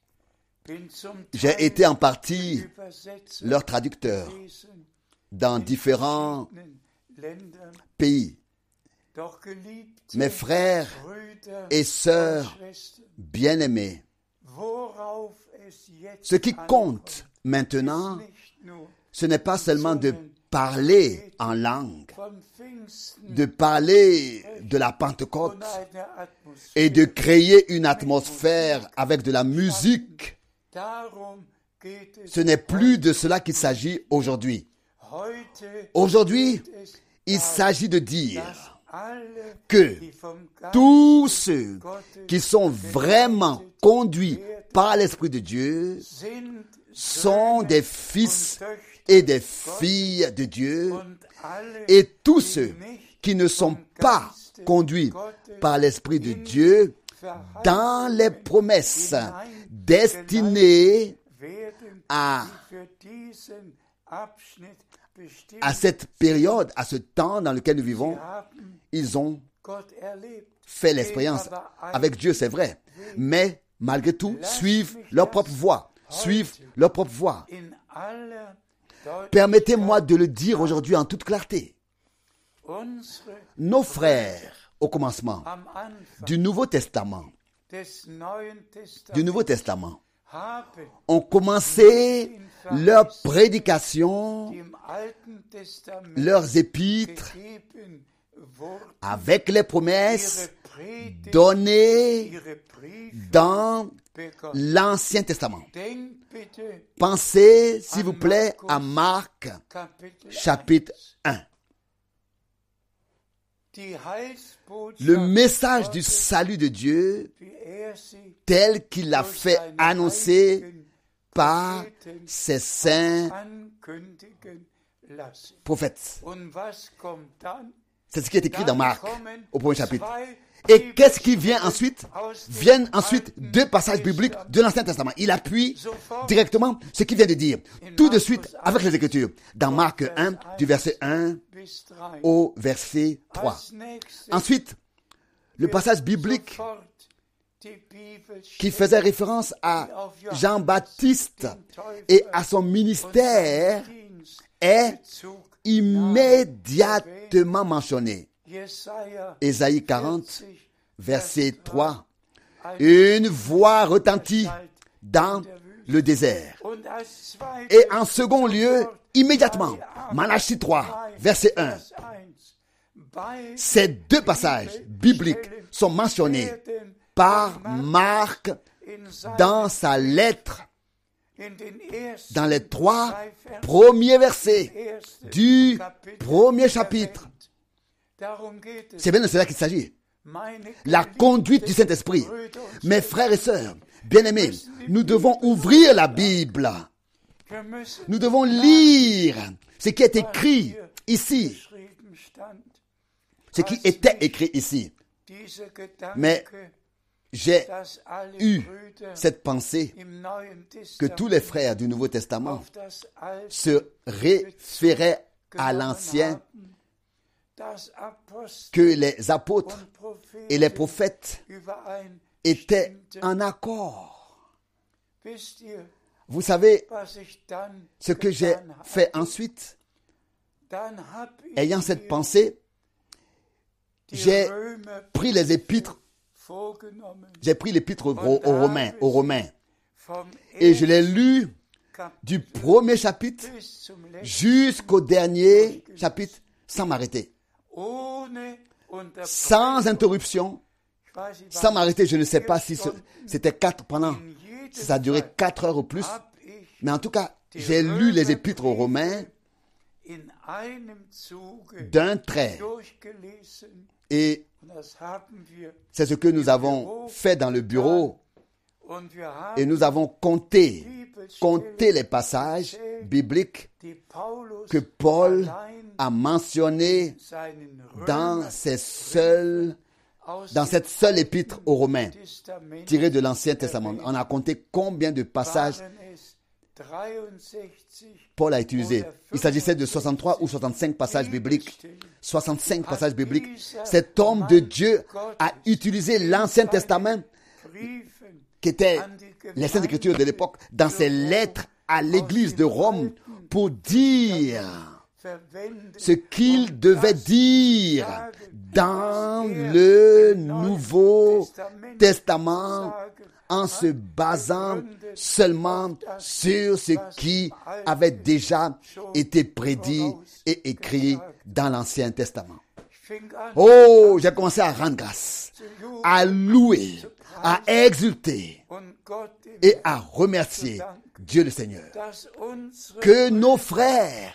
Bin zum J'ai Teil été en partie Übersetzer leur traducteur gewesen dans in différents verschiedenen Ländern. pays. Doch geliebte Mes frères Brüder et sœurs und Schwestern, bien-aimés, worauf es jetzt ce qui ankommt, compte maintenant, ist nicht nur ce n'est pas seulement de parler en langue, von Pfingsten de parler de la Pentecôte und einer Atmosphäre. et de créer une atmosphère avec de la musique. Darum geht es Ce n'est plus de cela qu'il s'agit aujourd'hui. heute. Aujourd'hui, geht es il s'agit de dire dass alle, que die vom Geist tous ceux Gottes qui sont vraiment conduits par l'Esprit de Dieu sind sont Söhne des fils und Töchter et des filles de Dieu, und alle, et tous die ceux nicht qui ne sont vom pas Geiste conduits Gottes par l'Esprit de in Dieu Verheißungen dans les promesses hineingeleitet destinées werden, à, die für diesen Abschnitt bestimmt à cette période, à ce temps dans lequel nous vivons, Sie haben ils ont Gott erlebt. fait l'expérience avec Dieu, c'est vrai. Mais malgré tout, suivent leur propre voie. Suivent leur propre voie. In aller Deutlichkeit Permettez-moi de le dire aujourd'hui en toute clarté. unsere Nos frères, au commencement am Anfang du Nouveau Testament, des Neuen du Testaments Nouveau Testament, haben ont commencé leur prédication, die im Alten Testament leurs épîtres, gegeben wurden, avec les promesses ihre Predigt, données ihre Briefe dans begonnen. l'Ancien Testament. Denk bitte Pensez, s'il vous plaît, à Marc, Kapitel chapitre eins. un. Die Heilsbotschaft Le message du Gottes, salut de Dieu, wie er sie tel qu'il l'a durch fait seine annoncer heiligen par Propheten ses saints ankündigen lassen. prophètes. Und was kommt dann? C'est ce qui est écrit dans Dann Marc, kommen au premier chapitre. zwei Et qu'est-ce qui vient ensuite? aus dem Viennent ensuite Alten deux passages bibliques Testament. de l'Ancien Testament. Il appuie directement ce qu'il vient de dire. Tout de suite avec les Écritures. Dans Marc un, du verset un bis drei. au verset trois. Als nächstes Ensuite, le passage biblique sofort die Bibel qui faisait référence à Jean-Baptiste et à son ministère Dienst est Bezug immédiatement mentionné. Jesaja Ésaïe quarante, vierzig, verset trois. Une voix retentit dans le désert. Und als zweites Et en second lieu, immédiatement, Malachie trois, verset un. Vers eins. Beide Ces deux passages bibliques sont mentionnés werden par Marc in seinem- dans sa lettre, in den ersten dans les trois drei Versen premiers versets ersten du Kapitel premier chapitre. erwähnt. Darum geht es. C'est bien de cela qu'il s'agit. Meine La conduite du Saint-Esprit. Brüder und Mes frères et sœurs, bien-aimés, nous devons ouvrir la Bible. wir müssen Nous devons lire ce qui est écrit ici, geschrieben stand. ce qui était écrit ici. Dieser Gedanke, Mais j'ai dass alle eu Brüder cette pensée im Neuen que Testament tous les frères du Nouveau Testament auf das Alte se référaient à genommen l'ancien, haben, dass Apostel que les apôtres und Propheten et les prophètes übereinstimmten. étaient en accord. Wisst ihr, Vous savez was ich dann ce que j'ai getan habe? fait ensuite? Dann hab ich Ayant cette mir pensée, die j'ai Römer pris les épîtres, vorgenommen j'ai pris l'épître aux, aux Romains, aux Romains, vom et je l'ai lu Kapitel du premier chapitre bis zum letzten, jusqu'au dernier chapitre sans m'arrêter, ohne Unterbrechung. sans interruption, Ich weiß nicht, sans was m'arrêter. Je ne sais pas si vier ce- Stunden c'était quatre pendant, in jedem ça a duré Fall quatre heures ou plus, hab ich mais en tout cas, j'ai lu les épîtres aux Romains in einem Zuge d'un trait, durchgelesen et und das haben wir c'est ce que nous avons fait dans le bureau, und wir haben et nous avons compté, Bibelstellen, compté les passages bibliques die Paulus que Paul allein a mentionnés seinen dans Römer ces seuls, aus dans dem cette seule épître aux Romains, Testament tirée de l'Ancien Testament. On a compté combien de passages waren es dreiundsechzig Paul a utilisés. Il s'agissait de soixante-trois ou soixante-cinq passages bibliques. soixante-cinq passages bibliques. Cet homme de Dieu a utilisé l'Ancien Testament, Briefen qui était an die les Saintes Gemeinde Écritures de l'époque, dans ses lettres à l'Église de Rome, pour dire verwendet ce qu'il devait dire dans le Nouveau Testament en se basant seulement sur ce qui avait déjà été prédit et écrit dans l'Ancien Testament. Ich fing an Oh, j'ai commencé à rendre grâce, zu jubeln à louer, à exulter und Gott im et à remercier Dieu le Seigneur. dass unsere Que nos frères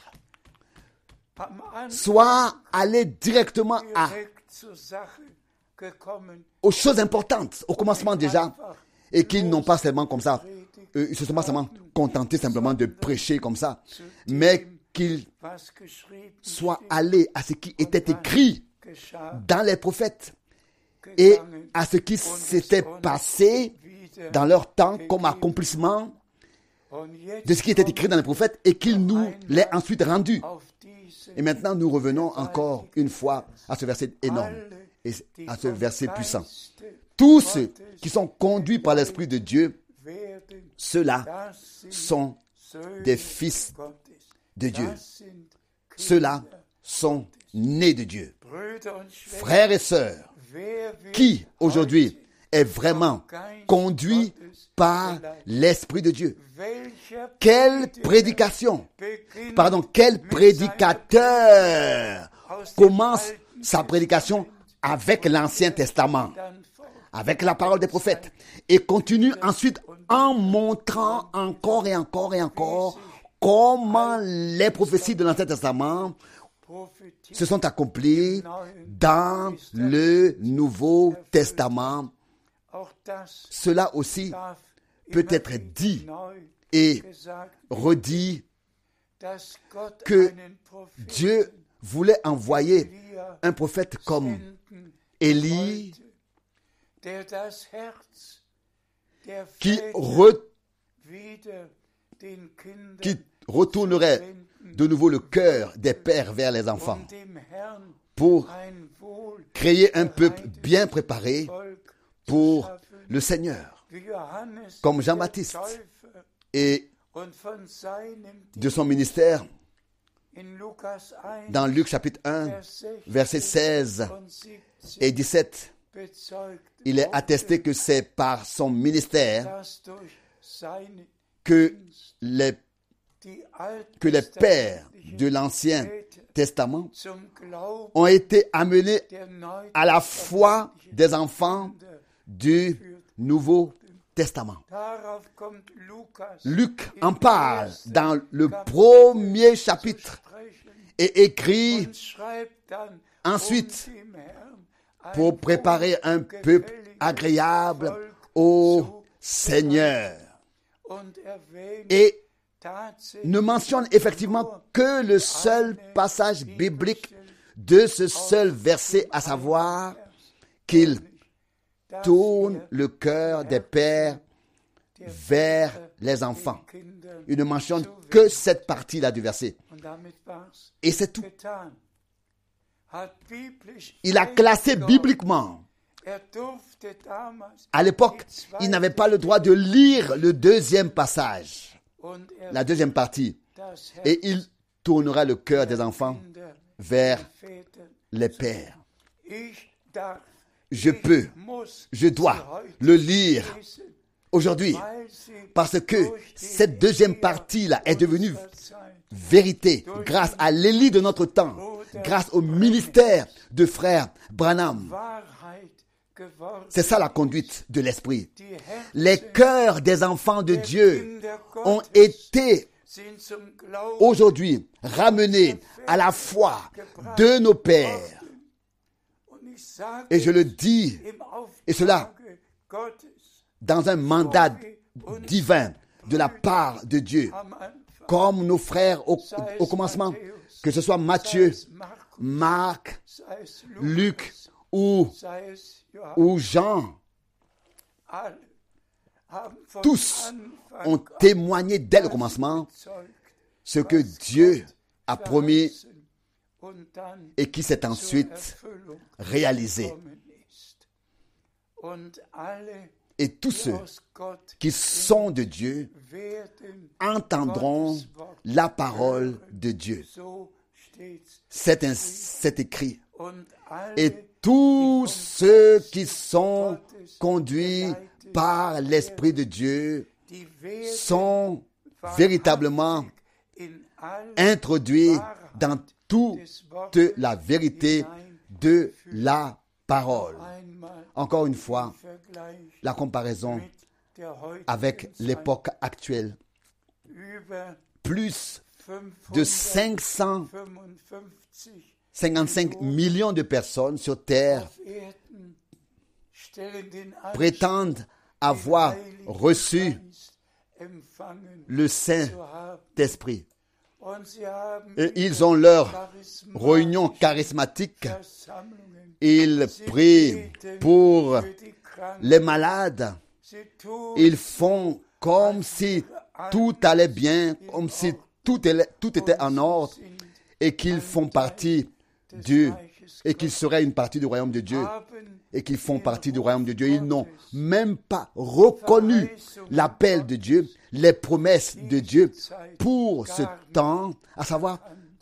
am Anfang soient allés directement à, direkt zur Sache gekommen, aux choses importantes, au commencement déjà, et qu'ils n'ont pas seulement comme ça, euh, ils se sont pas seulement contentés simplement de prêcher comme ça, mais qu'ils was geschrieben soient steht, allés à ce qui était écrit geschah, dans les prophètes et gegangen à ce qui s'était passé wieder. dans leur temps comme accomplissement Und jetzt de ce qui était écrit dans les prophètes et qu'il nous l'ait ensuite rendu. auf diese Et maintenant, nous revenons encore une fois à ce verset énorme et à ce verset puissant. Tous ceux qui sont conduits par l'Esprit de Dieu, werden, ceux-là das sind sont Söhne des fils Gottes. de Dieu. Das sind Ceux-là sont nés de Dieu. Brüder und Schwestern, Frères et sœurs, wer wird qui aujourd'hui heute est vraiment conduit par l'Esprit de Dieu? welcher Quelle Prediger prédication, beginnt pardon, quel mit prédicateur aus dem commence Alten sa prédication avec l'Ancien Testament, dann fort? avec la parole des prophètes, et continue ensuite en montrant encore et encore et encore comment les prophéties de l'Ancien Testament Prophetie se sont accomplies dans le Nouveau Testament. auch das Cela aussi darf peut immer être wieder dit neu et gesagt redit dass Gott que einen Propheten Dieu voulait envoyer Elia un prophète comme senden Élie wollte, der das Herz der qui, Väter re- wieder den Kindern qui retournerait de nouveau le cœur des pères vers les enfants und dem Herrn pour ein wohl créer un peuple bien préparé Volk pour schaffen, le Seigneur. wie Johannes Comme der Jean-Baptiste. Täufer Et und von seinem de son ministère, in Lukas eins, dans Luc chapitre un, Vers versets seize und siebzehn et dix-sept, bezeugt il est wurde, attesté que c'est par son ministère dass durch seine que les, die que les pères alttestamentlichen de l'Ancien Väter Testament zum Glauben ont été amenés der à la foi neutestamentlichen des enfants Kinder. du Nouveau Testament. Darauf kommt Lukas Luc im en parle ersten dans le Kapitel premier zu chapitre sprechen et écrit und schreibt dann, ensuite um dem Herrn ein pour préparer un peuple wohlgefälliges agréable Volk au zu Seigneur. und erwähnt Et tatsächlich ne mentionne effectivement que le seul passage biblique de ce seul verset, à savoir qu'il dass tourne ihr le cœur des pères vers les enfants. den Kindern Il ne mentionne que cette partie-là du verset. und damit war's Et c'est tout. getan. Hat biblisch Il a classé eingeordnet. bibliquement. Er durfte damals À l'époque, die il n'avait zweite pas le droit de lire le deuxième passage, und er la deuxième partie. das Herz Et il tournera le cœur des enfants Kinder vers den Vätern. les pères. Ich darf, Je ich peux, muss je sie dois heute le lire lesen, aujourd'hui weil sie parce que durch die cette deuxième Elia partie-là est devenue unserer Zeit vérité grâce à l'Élie de notre temps, grâce au ministère de frère Branham. Wahrheit geworden. C'est ça la conduite de l'Esprit. Die Herzen Les cœurs des enfants de der Dieu Kinder ont Gottes été sind zum Glauben aujourd'hui ramenés à la foi de nos pères. und ich sage Et je le dis im et cela Auftrage Gottes dans un mandat divin de la part de Dieu, am Anfang, comme nos frères au, au commencement, que ce soit Matthieu, sei es Markus, Marc, sei es Luc Lukas, ou, sei es Johannes, ou Jean, alle haben von tous Anfang ont témoigné dès le commencement bezeugt, ce que Dieu a promis verheißen und dann et qui s'est zur ensuite Erfüllung réalisé. gekommen ist. Und alle, Et tous die ceux aus Gott qui sont de Dieu werden entendront Gottes Wort la parole hören. de Dieu. So steht's. C'est un- c'est écrit. Und alle, Et tous ceux qui sont conduits par l'Esprit de Dieu die werden sont véritablement in alle introduits dans toute la vérité de la parole. einmal Encore une fois, Vergleich la comparaison mit der avec heutigen Zeit. l'époque actuelle. Über Plus de cinq cent fünfhundertfünfundfünfzig cinquante-cinq millions de personnes sur Terre auf Erden stellen den Anspruch, prétendent avoir Heiligen reçu Geist empfangen le zu haben. Saint-Esprit. Und sie haben Et ihre ils ont leur charismatischen réunion charismatique. Versammlungen. Ils Sie prient beten pour für die Kranken. les malades. Sie tun Ils font comme si tout allait bien, comme si tout, est- tout était en ordre sind et qu'ils font partie du, et qu'ils seraient une partie du royaume de Dieu haben et qu'ils font partie du royaume de Dieu. Ils n'ont même pas reconnu l'appel de Dieu, les promesses de Dieu pour ce temps, à savoir,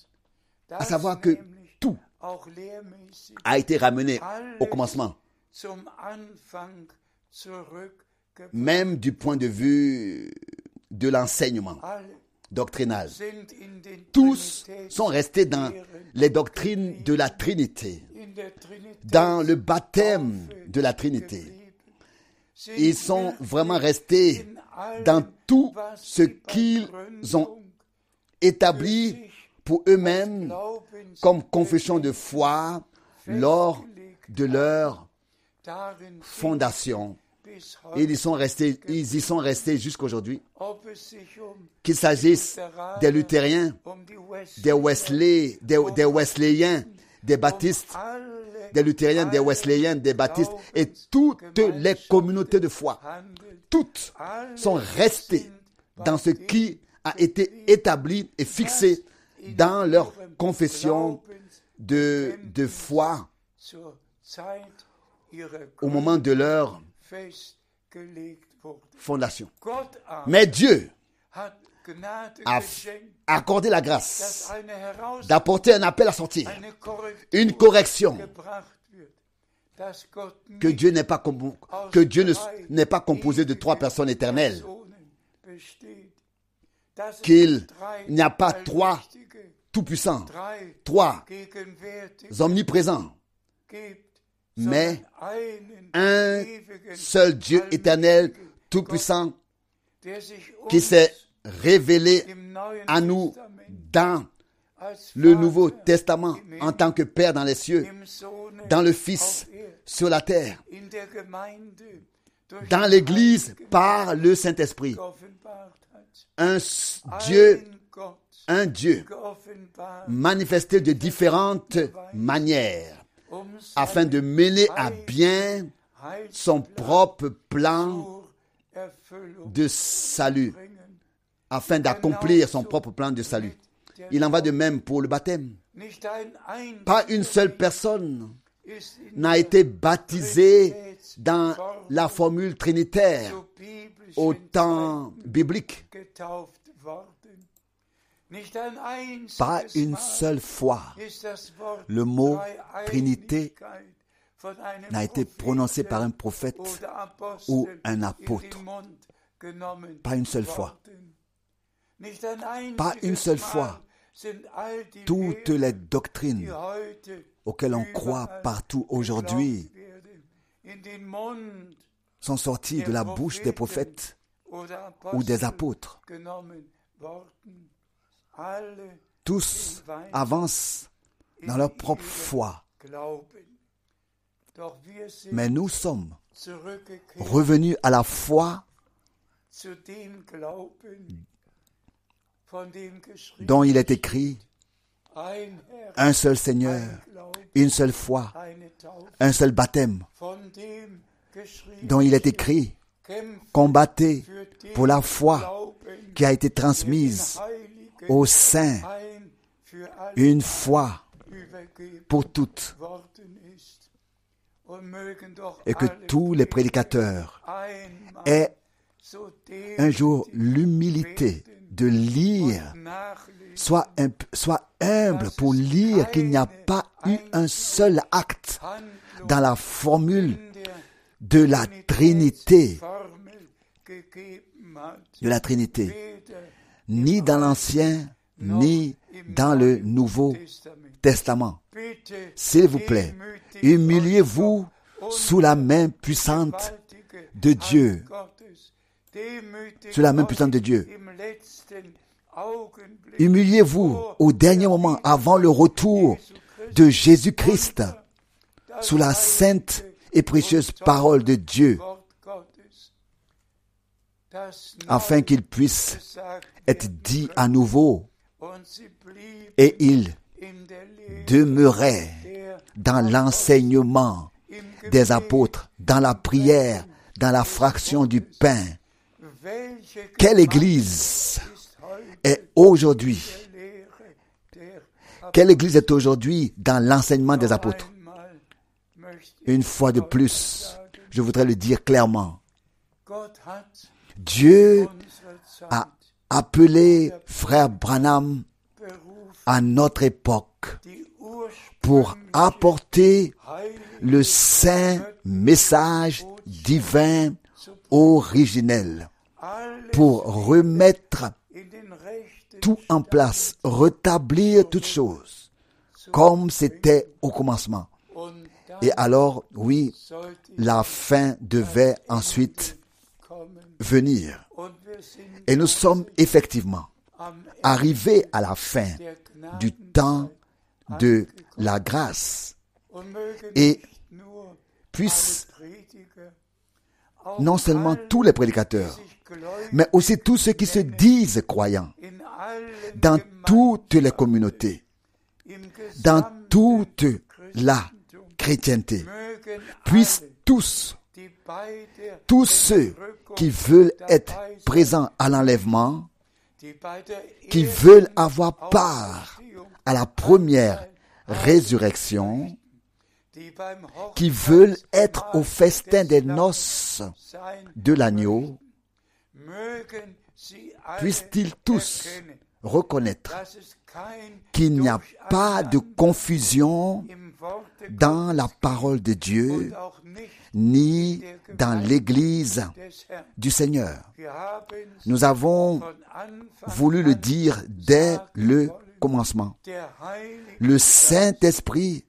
à savoir que tout auch lehrmäßig a été ramené au commencement, zum Anfang zurückgebracht. même du point de vue de l'enseignement Alle doctrinal. sind in den Tous Trinitäts- sont restés dans les doctrines de la Trinité, in der Trinität dans le baptême de la Trinité. geblieben. Sind Ils sont wirklich vraiment restés in allem, dans tout was ce sie bei qu'ils ont Gründung établi pour eux-mêmes Glaubens comme confession de foi lors de leur darin fondation. Ils y sont restés, ils y sont restés jusqu'aujourd'hui. ob es sich um Qu'il s'agisse des luthériens, um die West des Wesley, des, des Wesleyens, des baptistes, alle des luthériens, des Wesleyens, des baptistes et toutes les communautés de foi. handelt, Toutes alle sont restées sind dans ce qui a été établi et fixé dans leur confession de, de foi zur Zeit ihrer au moment de leur festgelegt wurde. fondation. Gott aber Mais Dieu hat Gnade a geschenkt, accordé la dass grâce eine Herausforderung, d'apporter un appel à sortir, eine Korrektur une correction, gebracht wird, dass Gott que nicht Dieu n'est pas, com- que Dieu ne- n'est pas composé de trois personnes éternelles, Personen besteht, dass es qu'il drei n'y a pas trois allmächtige, tout-puissants, drei trois gegenwärtige omniprésents, gibt, mais einen un ewigen, seul Dieu éternel, tout-puissant, der sich qui uns s'est révélé im Neuen à nous Testament dans als le Vater Nouveau Testament en tant que Père dans les cieux, im Sohne dans le Fils auf Erden, sur la terre, in der Gemeinde durch dans den l'Église Heiligen par le Saint-Esprit. geoffenbart hat. Un s- Dieu, Ein Gott un Dieu geoffenbart, manifesté de différentes manières um afin de mener à bien son propre plan zur Erfüllung de salut, bringen. afin d'accomplir son propre plan de salut. Il en va de même pour le baptême. Nicht ein Pas einziger une seule personne ist in n'a été baptisée dans la formule trinitaire zur biblischen au temps biblique. getauft worden. Nicht ein Pas einziges une Mal seule fois ist das Wort le mot Dreieinigkeit Trinité von einem n'a été Propheten prononcé par un prophète oder Apostel ou un in apôtre. den Mund genommen Pas une seule fois. worden. Nicht ein Pas une einziges seule Mal fois. sind all die Toutes Lehren, les die doctrines heute auxquelles on croit überall partout aujourd'hui geglaubt werden, in den Mund sont sorties de la bouche des prophètes oder ou des Apostel apôtres. genommen worden. Alle Tous avancent dans leur propre foi. glauben. Doch wir sind Mais nous sommes zurückgekehrt revenus à la foi zu dem Glauben, von dem geschrieben dont il est écrit ein Herr, un seul Seigneur, ein Glaube, une seule foi, eine Taufe, un seul baptême, von dem geschrieben dont il est écrit kämpft combattez für den pour la foi Glauben, qui a été der den transmise Heiligen aux saints, ein für alle une fois übergeben pour toutes, worden ist. Und mögen doch et que alle tous les Prediger prédicateurs einmal aient so un jour demütig l'humilité de lire, und nachlesen, soit, un- soit humble pour lire qu'il n'y a pas eu un seul acte Handlung dans la formule in der de la Trinité, Formel gegeben hat, de la Trinité, weder ni dans l'Ancien, ni dans le Nouveau Testament. Testament. Bitte S'il vous plaît, demütigt humiliez-vous euch sous la main puissante gewaltige de Dieu, Hand Gottes. Demütigt sous la main euch puissante de Dieu. im letzten Augenblick Humiliez-vous au dernier moment avant le retour de Jésus-Christ das sous la sainte et précieuse parole de Dieu, Wort Gottes, das afin qu'il puisse gesagt être dit à nouveau, und sie blieb et il in der Lehre demeurait der dans l'enseignement im des Gebet, apôtres, dans la prière, dans la fraction du pain. welche Quelle Gemeinde église ist heute est aujourd'hui, der Lehre der quelle église est aujourd'hui dans l'enseignement des apôtres? einmal möchte ich Une fois de plus, je voudrais le dire clairement. Gott hat Dieu unsere Zeit a appelé frère Branham berufen, à notre époque die pour ursprüngliche apporter heilige le saint message divin originel, alles pour remettre in den rechten tout en place, rétablir toutes choses, comme c'était au commencement. und dann Et alors, oui, sollte la fin devait ensuite kommen venir. und wir sind Et nous sommes effectivement am Ende arrivés à la fin der du Gnadenzeit temps de la grâce. und mögen Et nicht nur puisse alle Prediger, non seulement tous les prédicateurs, mais aussi tous ceux qui se disent croyants, dans toutes les communautés, dans toute la chrétienté, puissent tous, tous ceux qui veulent être présents à l'enlèvement, qui veulent avoir part à la première résurrection, qui veulent être au festin des noces de l'agneau, puissent-ils tous reconnaître qu'il n'y a pas de confusion dans la parole de Dieu, ni dans l'Église du Seigneur. Nous avons voulu le dire dès le commencement. Le Saint-Esprit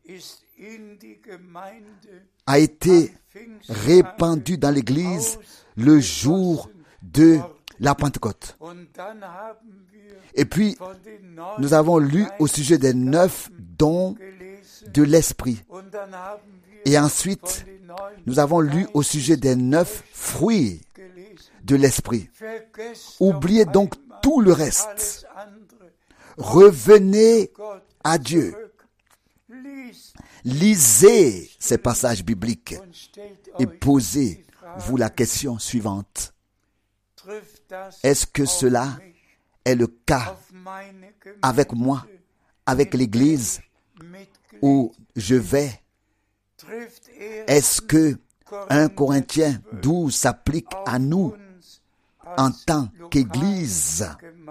a été répandu dans l'Église le jour de la Pentecôte. Et puis, nous avons lu au sujet des neuf dons de l'Esprit. Et ensuite, nous avons lu au sujet des neuf fruits de l'Esprit. Oubliez donc tout le reste. Revenez à Dieu. Lisez ces passages bibliques et posez-vous la question suivante. Est-ce que cela est le cas avec moi, avec l'Église où je vais? Est-ce que un Corinthiens douze s'applique à nous en tant qu'Église?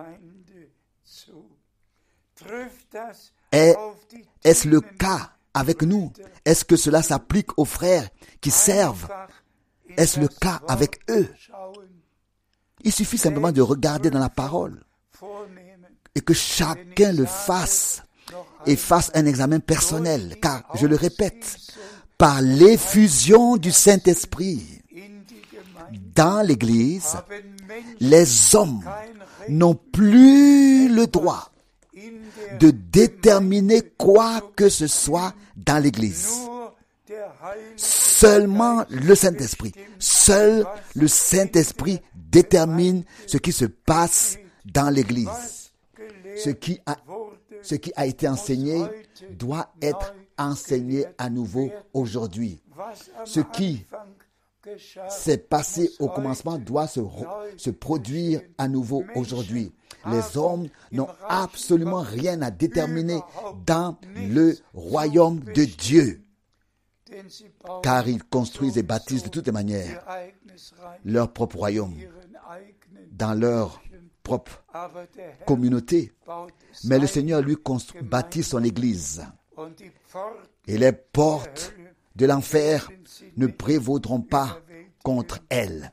Est, est-ce le cas avec nous? Est-ce que cela s'applique aux frères qui servent? Est-ce le cas avec eux? Il suffit simplement de regarder dans la parole et que chacun le fasse et fasse un examen personnel, car, je le répète, par l'effusion du Saint-Esprit dans l'Église, les hommes n'ont plus le droit de déterminer quoi que ce soit dans l'Église. Seulement le Saint-Esprit, seul le Saint-Esprit détermine ce qui se passe dans l'Église. Ce qui a, ce qui a été enseigné doit être enseigné à nouveau aujourd'hui. Ce qui s'est passé au commencement doit se, se produire à nouveau aujourd'hui. Les hommes n'ont absolument rien à déterminer dans le royaume de Dieu, car ils construisent et bâtissent de toutes les manières leur propre royaume, dans leur propre communauté. Mais le Seigneur, lui, construit, bâtit son Église. Et les portes de l'enfer ne prévaudront pas contre elle.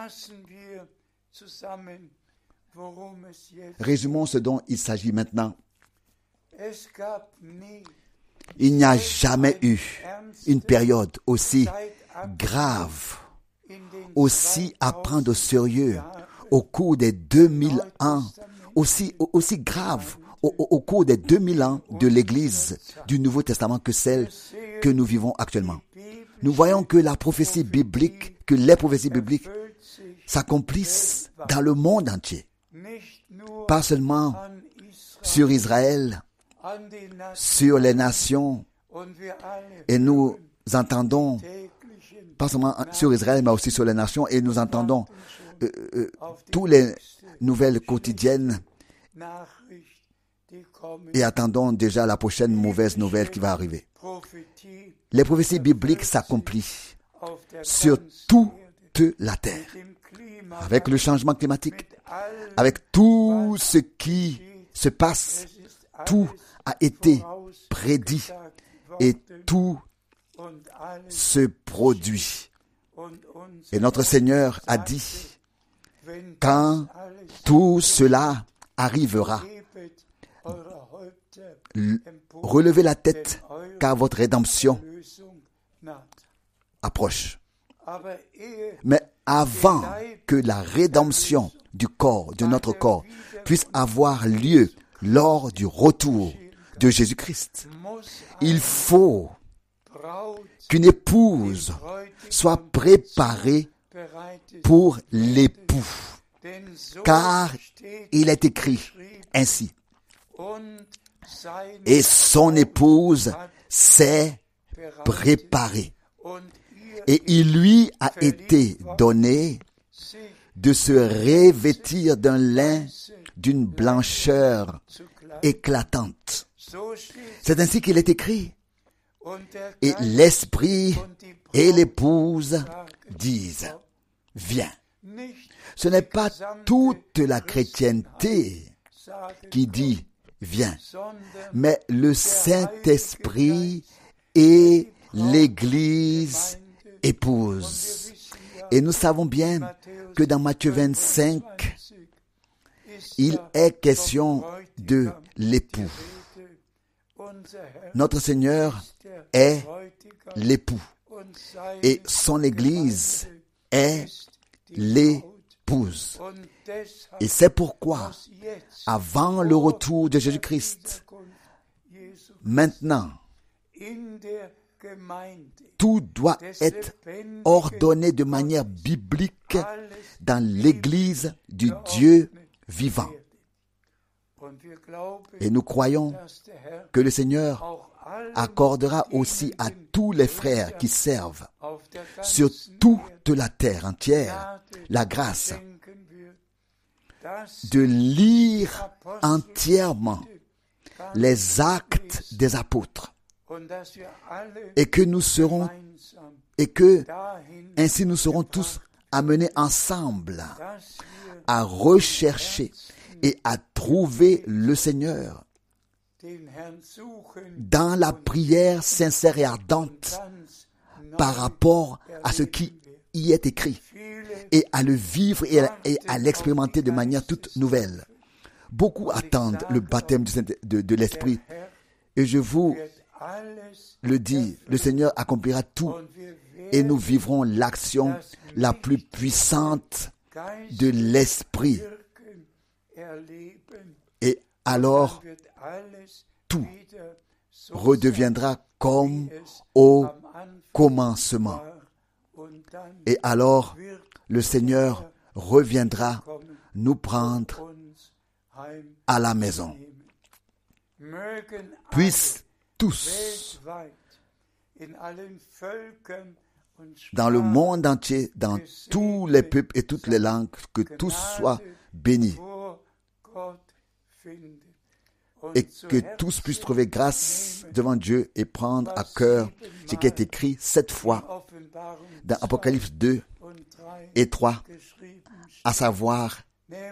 Résumons ce dont il s'agit maintenant. Il n'y a jamais eu une période aussi grave, aussi à prendre au sérieux au cours des deux mille ans, aussi, aussi grave au, au, au cours des deux mille ans de l'Église du Nouveau Testament que celle que nous vivons actuellement. Nous voyons que la prophétie biblique, que les prophéties bibliques s'accomplissent dans le monde entier. Pas seulement sur Israël, sur les nations, et nous entendons, pas seulement sur Israël, mais aussi sur les nations, et nous entendons euh, euh, toutes les nouvelles quotidiennes et attendons déjà la prochaine mauvaise nouvelle qui va arriver. Les prophéties bibliques s'accomplissent sur toute la terre, avec le changement climatique, avec tout ce qui se passe. Tout a été prédit et tout se produit. Et notre Seigneur a dit, quand tout cela arrivera, relevez la tête, car votre rédemption approche. Mais avant que la rédemption du corps, de notre corps, puisse avoir lieu lors du retour de Jésus-Christ, il faut qu'une épouse soit préparée pour l'époux. Car il est écrit ainsi. Et son épouse s'est préparée. Et il lui a été donné de se revêtir d'un lin d'une blancheur éclatante. C'est ainsi qu'il est écrit. Et l'esprit et l'épouse disent, viens. Ce n'est pas toute la chrétienté qui dit, viens, mais le Saint-Esprit et l'Église épouse. Et nous savons bien que dans Matthieu vingt-cinq, il est question de l'époux. Notre Seigneur est l'époux et son Église est l'épouse. Et c'est pourquoi, avant le retour de Jésus-Christ, maintenant, tout doit être ordonné de manière biblique dans l'Église du Dieu vivant. Et nous croyons que le Seigneur accordera aussi à tous les frères qui servent sur toute la terre entière la grâce de lire entièrement les actes des apôtres et que nous serons et que ainsi nous serons tous amenés ensemble à rechercher et à trouver le Seigneur dans la prière sincère et ardente par rapport à ce qui y est écrit et à le vivre et à, et à l'expérimenter de manière toute nouvelle. Beaucoup attendent le baptême de, de, de l'Esprit et je vous le dis, le Seigneur accomplira tout et nous vivrons l'action la plus puissante de l'Esprit. Et alors, tout redeviendra comme au commencement. Et alors, le Seigneur reviendra nous prendre à la maison. Puissent tous, dans le monde entier, dans tous les peuples et toutes les langues, que tous soient bénis et que tous puissent trouver grâce devant Dieu et prendre à cœur ce qui est écrit sept fois dans Apocalypse deux et trois, à savoir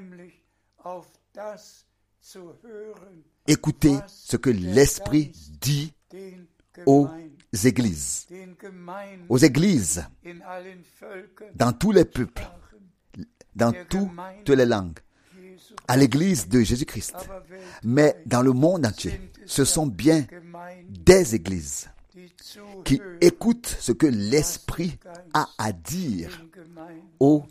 écoutez ce que l'Esprit dit aux églises, aux églises, dans tous les peuples, dans toutes les langues, à l'église de Jésus-Christ. Mais dans le monde entier, ce sont bien des églises qui écoutent ce que l'Esprit a à dire aux,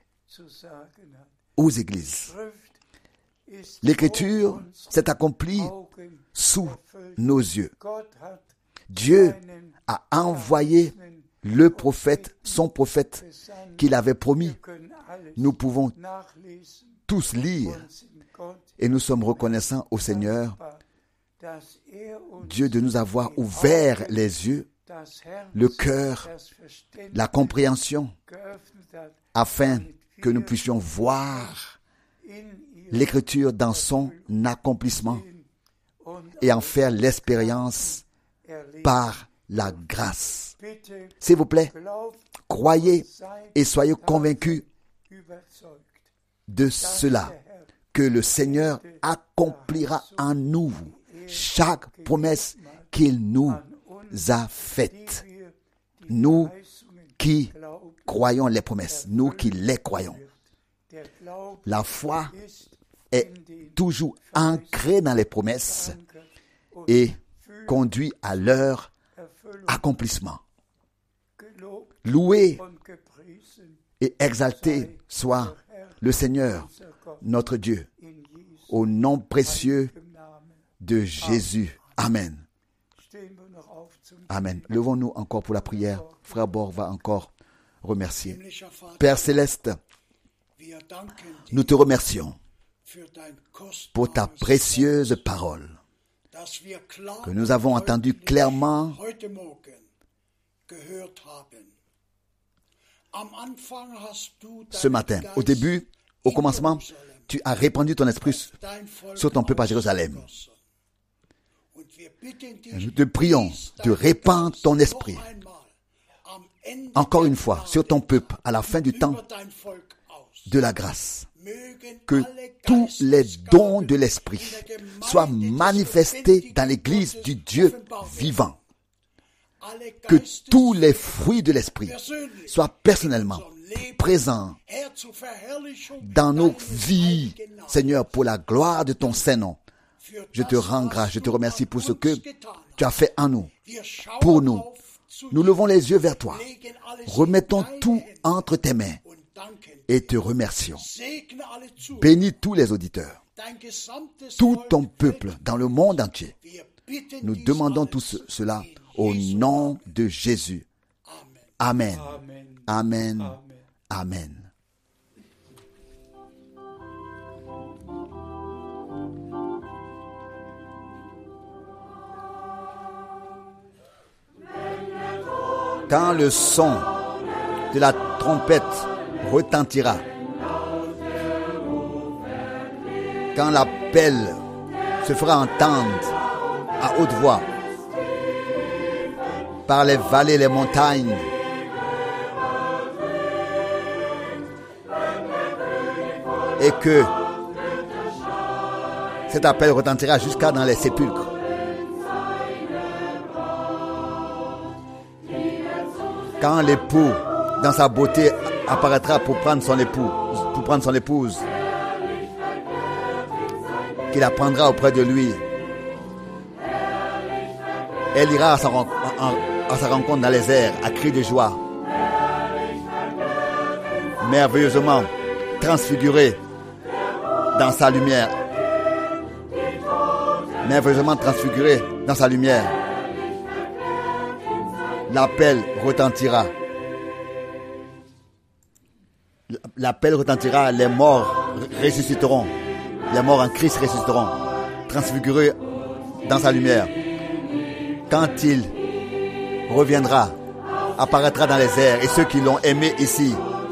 aux églises. L'Écriture s'est accomplie sous nos yeux. Dieu a envoyé le prophète, son prophète, qu'il avait promis. Nous pouvons tous lire et nous sommes reconnaissants au Seigneur, Dieu, de nous avoir ouvert les yeux, le cœur, la compréhension, afin que nous puissions voir l'Écriture dans son accomplissement et en faire l'expérience par la grâce. S'il vous plaît, croyez et soyez convaincus de cela, que le Seigneur accomplira en nous chaque promesse qu'il nous a faite. Nous qui croyons les promesses, nous qui les croyons. La foi est toujours ancrée dans les promesses et conduit à leur accomplissement. Loué et exalté soit le Seigneur, notre Dieu, au nom précieux de Jésus. Amen. Amen. Levons-nous encore pour la prière. Frère Bord va encore remercier. Himmlischer Vater, Père céleste, wir danken dir nous te remercions für dein pour ta kostbares précieuse parole dass wir klar que nous avons entendue deutlich clairement heute Morgen gehört haben. Am Anfang hast du ce matin. Au début, au commencement, tu as répandu ton esprit sur ton peuple à Jérusalem. Et nous te prions de répandre ton esprit encore une fois sur ton peuple à la fin du temps de la grâce. Que tous les dons de l'esprit soient manifestés dans l'église du Dieu vivant. Que tous les fruits de l'esprit soient personnellement présents dans nos vies, Seigneur, pour la gloire de ton Saint-Nom. Je te rends grâce, je te remercie pour ce que tu as fait en nous, pour nous. Nous levons les yeux vers toi, remettons tout entre tes mains et te remercions. Bénis tous les auditeurs, tout ton peuple dans le monde entier. Nous demandons tout ce, cela au nom de Jésus. Amen. Amen. Amen. Amen. Quand le son de la trompette retentira, quand l'appel se fera entendre à haute voix par les vallées, les montagnes, et que cet appel retentira jusqu'à dans les sépulcres. Quand l'époux, dans sa beauté, apparaîtra pour prendre son époux, pour prendre son épouse, qu'il la prendra auprès de lui, elle ira à sa, à sa rencontre dans les airs, à cris de joie, merveilleusement transfigurée dans sa lumière, merveilleusement transfigurée dans sa lumière. L'appel retentira. L'appel retentira, les morts ressusciteront. Les morts en Christ ressusciteront, transfigurés dans sa lumière. Quand il reviendra, apparaîtra dans les airs, et ceux qui l'ont aimé ici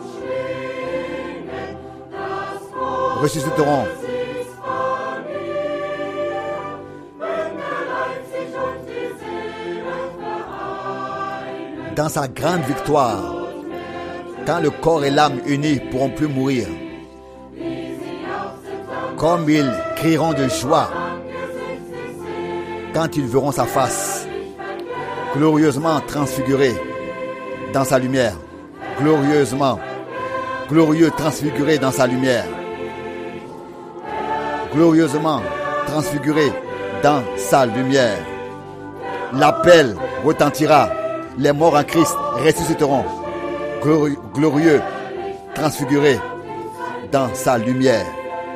ressusciteront. Dans sa grande victoire, quand le corps et l'âme unis pourront plus mourir, comme ils crieront de joie quand ils verront sa face, glorieusement transfigurée dans sa lumière, glorieusement, glorieux transfiguré dans sa lumière, glorieusement transfiguré dans sa lumière. L'appel retentira. Les morts en Christ ressusciteront, glorieux, glorieux, transfigurés dans sa lumière.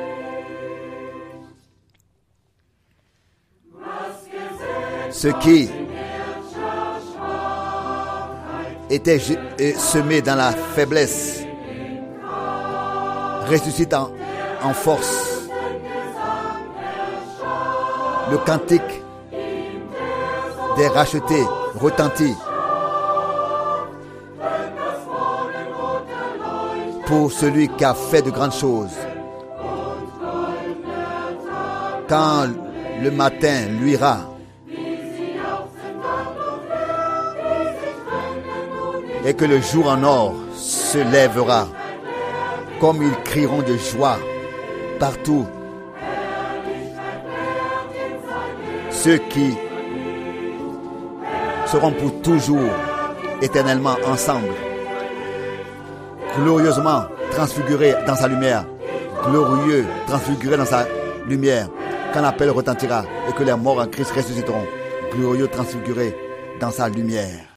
Ce qui était semé dans la faiblesse ressuscite en, en force. Le cantique des rachetés retentit pour celui qui a fait de grandes choses. Quand le matin luira, et que le jour en or se lèvera, comme ils crieront de joie partout. Ceux qui seront pour toujours éternellement ensemble, glorieusement transfigurés dans sa lumière, glorieux transfigurés dans sa lumière, quand l'appel retentira et que les morts en Christ ressusciteront, glorieux transfigurés dans sa lumière.